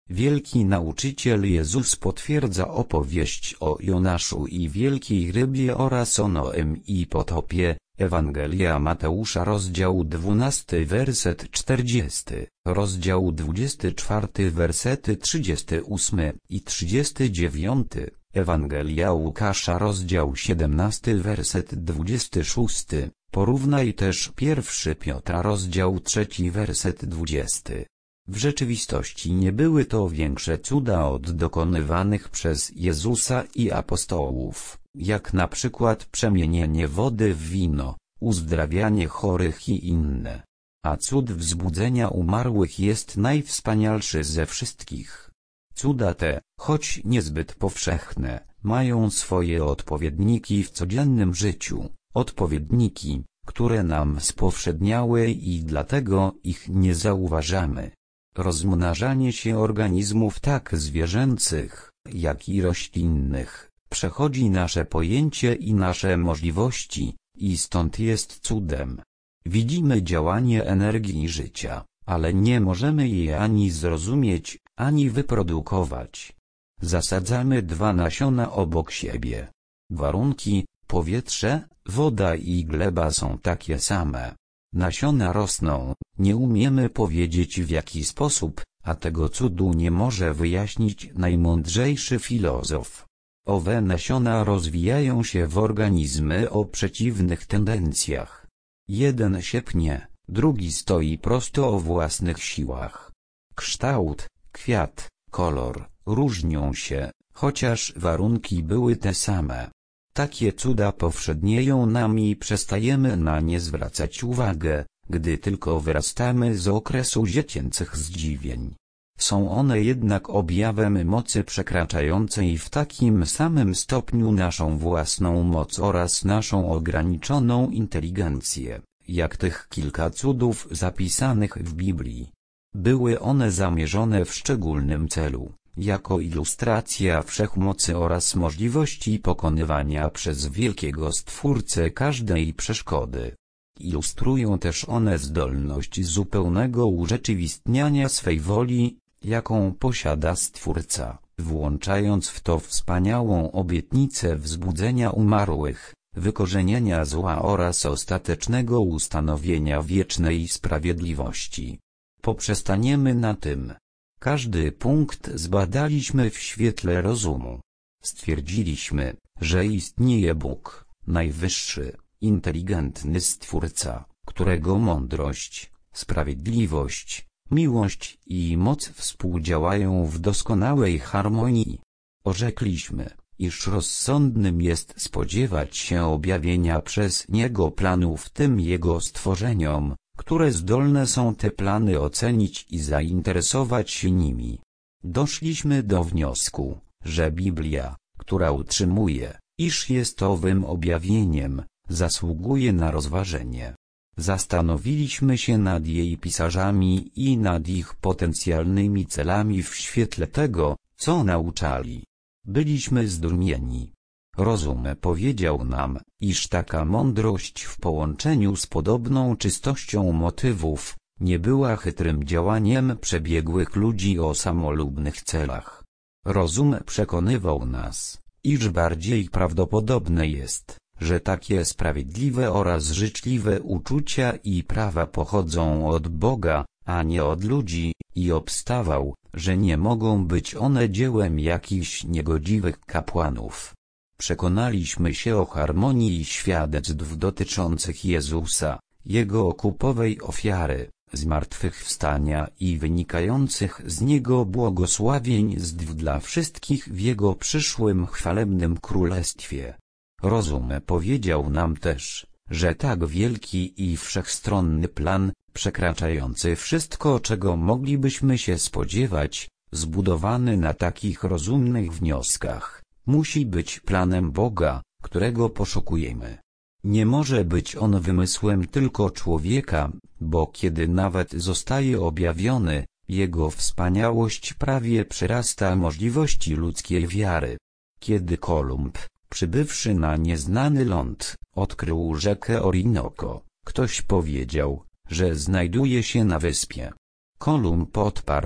Wielki nauczyciel Jezus potwierdza opowieść o Jonaszu i wielkiej rybie oraz o Noem i potopie. Ewangelia Mateusza rozdział dwunasty werset czterdziesty, rozdział dwudziesty czwarty wersety trzydziesty ósmy i trzydziesty dziewiąty, Ewangelia Łukasza rozdział siedemnasty werset dwudziesty szósty, porównaj też pierwszy Piotra rozdział trzeci werset dwudziesty. W rzeczywistości nie były to większe cuda od dokonywanych przez Jezusa i apostołów, jak na przykład przemienienie wody w wino, uzdrawianie chorych i inne. A cud wzbudzenia umarłych jest najwspanialszy ze wszystkich. Cuda te, choć niezbyt powszechne, mają swoje odpowiedniki w codziennym życiu, odpowiedniki, które nam spowszedniały i dlatego ich nie zauważamy. Rozmnażanie się organizmów tak zwierzęcych, jak i roślinnych, przechodzi nasze pojęcie i nasze możliwości, i stąd jest cudem. Widzimy działanie energii życia, ale nie możemy je ani zrozumieć, ani wyprodukować. Zasadzamy dwa nasiona obok siebie. Warunki, powietrze, woda i gleba są takie same. Nasiona rosną, nie umiemy powiedzieć w jaki sposób, a tego cudu nie może wyjaśnić najmądrzejszy filozof. Owe nasiona rozwijają się w organizmy o przeciwnych tendencjach. Jeden się pnie, drugi stoi prosto o własnych siłach. Kształt, kwiat, kolor, różnią się, chociaż warunki były te same. Takie cuda powszednieją nam i przestajemy na nie zwracać uwagę, gdy tylko wyrastamy z okresu dziecięcych zdziwień. Są one jednak objawem mocy przekraczającej w takim samym stopniu naszą własną moc oraz naszą ograniczoną inteligencję, jak tych kilka cudów zapisanych w Biblii. Były one zamierzone w szczególnym celu, jako ilustracja wszechmocy oraz możliwości pokonywania przez wielkiego Stwórcę każdej przeszkody. Ilustrują też one zdolność zupełnego urzeczywistniania swej woli, jaką posiada Stwórca, włączając w to wspaniałą obietnicę wzbudzenia umarłych, wykorzenienia zła oraz ostatecznego ustanowienia wiecznej sprawiedliwości. Poprzestaniemy na tym. Każdy punkt zbadaliśmy w świetle rozumu. Stwierdziliśmy, że istnieje Bóg, najwyższy, inteligentny Stwórca, którego mądrość, sprawiedliwość, miłość i moc współdziałają w doskonałej harmonii. Orzekliśmy, iż rozsądnym jest spodziewać się objawienia przez Niego planów tym Jego stworzeniom, które zdolne są te plany ocenić i zainteresować się nimi. Doszliśmy do wniosku, że Biblia, która utrzymuje, iż jest owym objawieniem, zasługuje na rozważenie. Zastanowiliśmy się nad jej pisarzami i nad ich potencjalnymi celami w świetle tego, co nauczali. Byliśmy zdumieni. Rozum powiedział nam, iż taka mądrość w połączeniu z podobną czystością motywów, nie była chytrym działaniem przebiegłych ludzi o samolubnych celach. Rozum przekonywał nas, iż bardziej prawdopodobne jest, że takie sprawiedliwe oraz życzliwe uczucia i prawa pochodzą od Boga, a nie od ludzi, i obstawał, że nie mogą być one dziełem jakichś niegodziwych kapłanów. Przekonaliśmy się o harmonii świadectw dotyczących Jezusa, Jego okupowej ofiary, zmartwychwstania i wynikających z Niego błogosławieństw dla wszystkich w Jego przyszłym chwalebnym królestwie. Rozum powiedział nam też, że tak wielki i wszechstronny plan, przekraczający wszystko, czego moglibyśmy się spodziewać, zbudowany na takich rozumnych wnioskach, musi być planem Boga, którego poszukujemy. Nie może być on wymysłem tylko człowieka, bo kiedy nawet zostaje objawiony, jego wspaniałość prawie przerasta możliwości ludzkiej wiary. Kiedy Kolumb, przybywszy na nieznany ląd, odkrył rzekę Orinoco, ktoś powiedział, że znajduje się na wyspie. Kolumb odparł,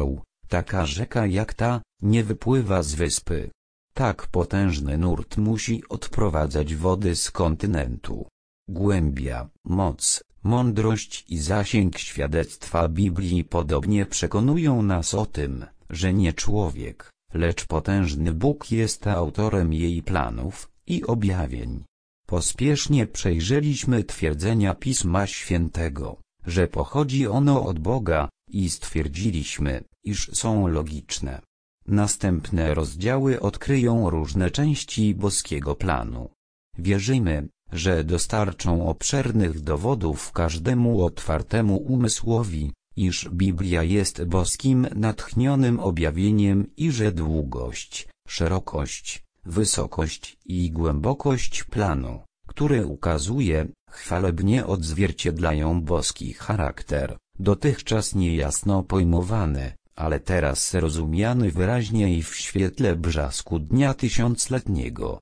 Taka rzeka jak ta, nie wypływa z wyspy. Tak potężny nurt musi odprowadzać wody z kontynentu. Głębia, moc, mądrość i zasięg świadectwa Biblii podobnie przekonują nas o tym, że nie człowiek, lecz potężny Bóg jest autorem jej planów i objawień. Pospiesznie przejrzeliśmy twierdzenia Pisma Świętego, że pochodzi ono od Boga, i stwierdziliśmy, iż są logiczne. Następne rozdziały odkryją różne części boskiego planu. Wierzymy, że dostarczą obszernych dowodów każdemu otwartemu umysłowi, iż Biblia jest boskim natchnionym objawieniem i że długość, szerokość, wysokość i głębokość planu, który ukazuje, chwalebnie odzwierciedlają boski charakter, dotychczas niejasno pojmowany, ale teraz rozumiany wyraźniej w świetle brzasku dnia tysiącletniego.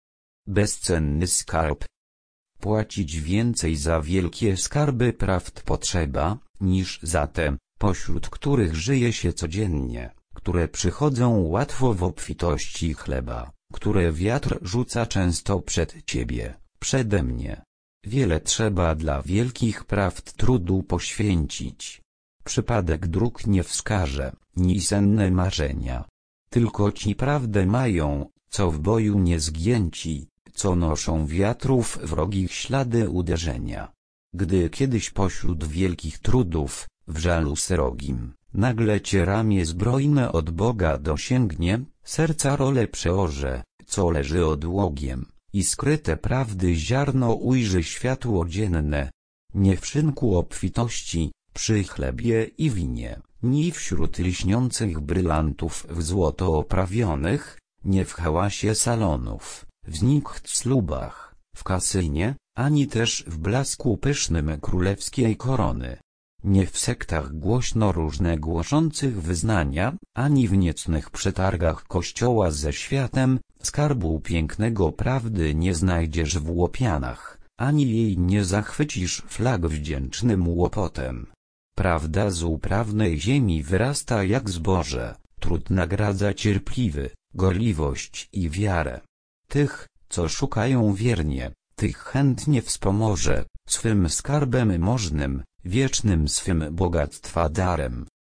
Bezcenny skarb. Płacić więcej za wielkie skarby prawd potrzeba, niż za te, pośród których żyje się codziennie, które przychodzą łatwo w obfitości chleba, które wiatr rzuca często przed ciebie, przede mnie. Wiele trzeba dla wielkich prawd trudu poświęcić. Przypadek dróg nie wskaże, ni senne marzenia. Tylko ci prawdę mają, co w boju nie zgięci, co noszą wiatrów wrogich ślady uderzenia. Gdy kiedyś pośród wielkich trudów, w żalu srogim, nagle cię ramię zbrojne od Boga dosięgnie, serca role przeorze, co leży odłogiem, i skryte prawdy ziarno ujrzy światło dzienne. Nie w szynku obfitości, przy chlebie i winie, ni wśród lśniących brylantów w złoto oprawionych, nie w hałasie salonów, w znichtslubach, w kasynie, ani też w blasku pysznym królewskiej korony. Nie w sektach głośno różne głoszących wyznania, ani w niecnych przetargach kościoła ze światem, skarbu pięknego prawdy nie znajdziesz w łopianach, ani jej nie zachwycisz flag wdzięcznym łopotem. Prawda z uprawnej ziemi wyrasta jak zboże, trud nagradza cierpliwy, gorliwość i wiarę. Tych, co szukają wiernie, tych chętnie wspomoże, swym skarbem możnym, wiecznym swym bogactwa darem.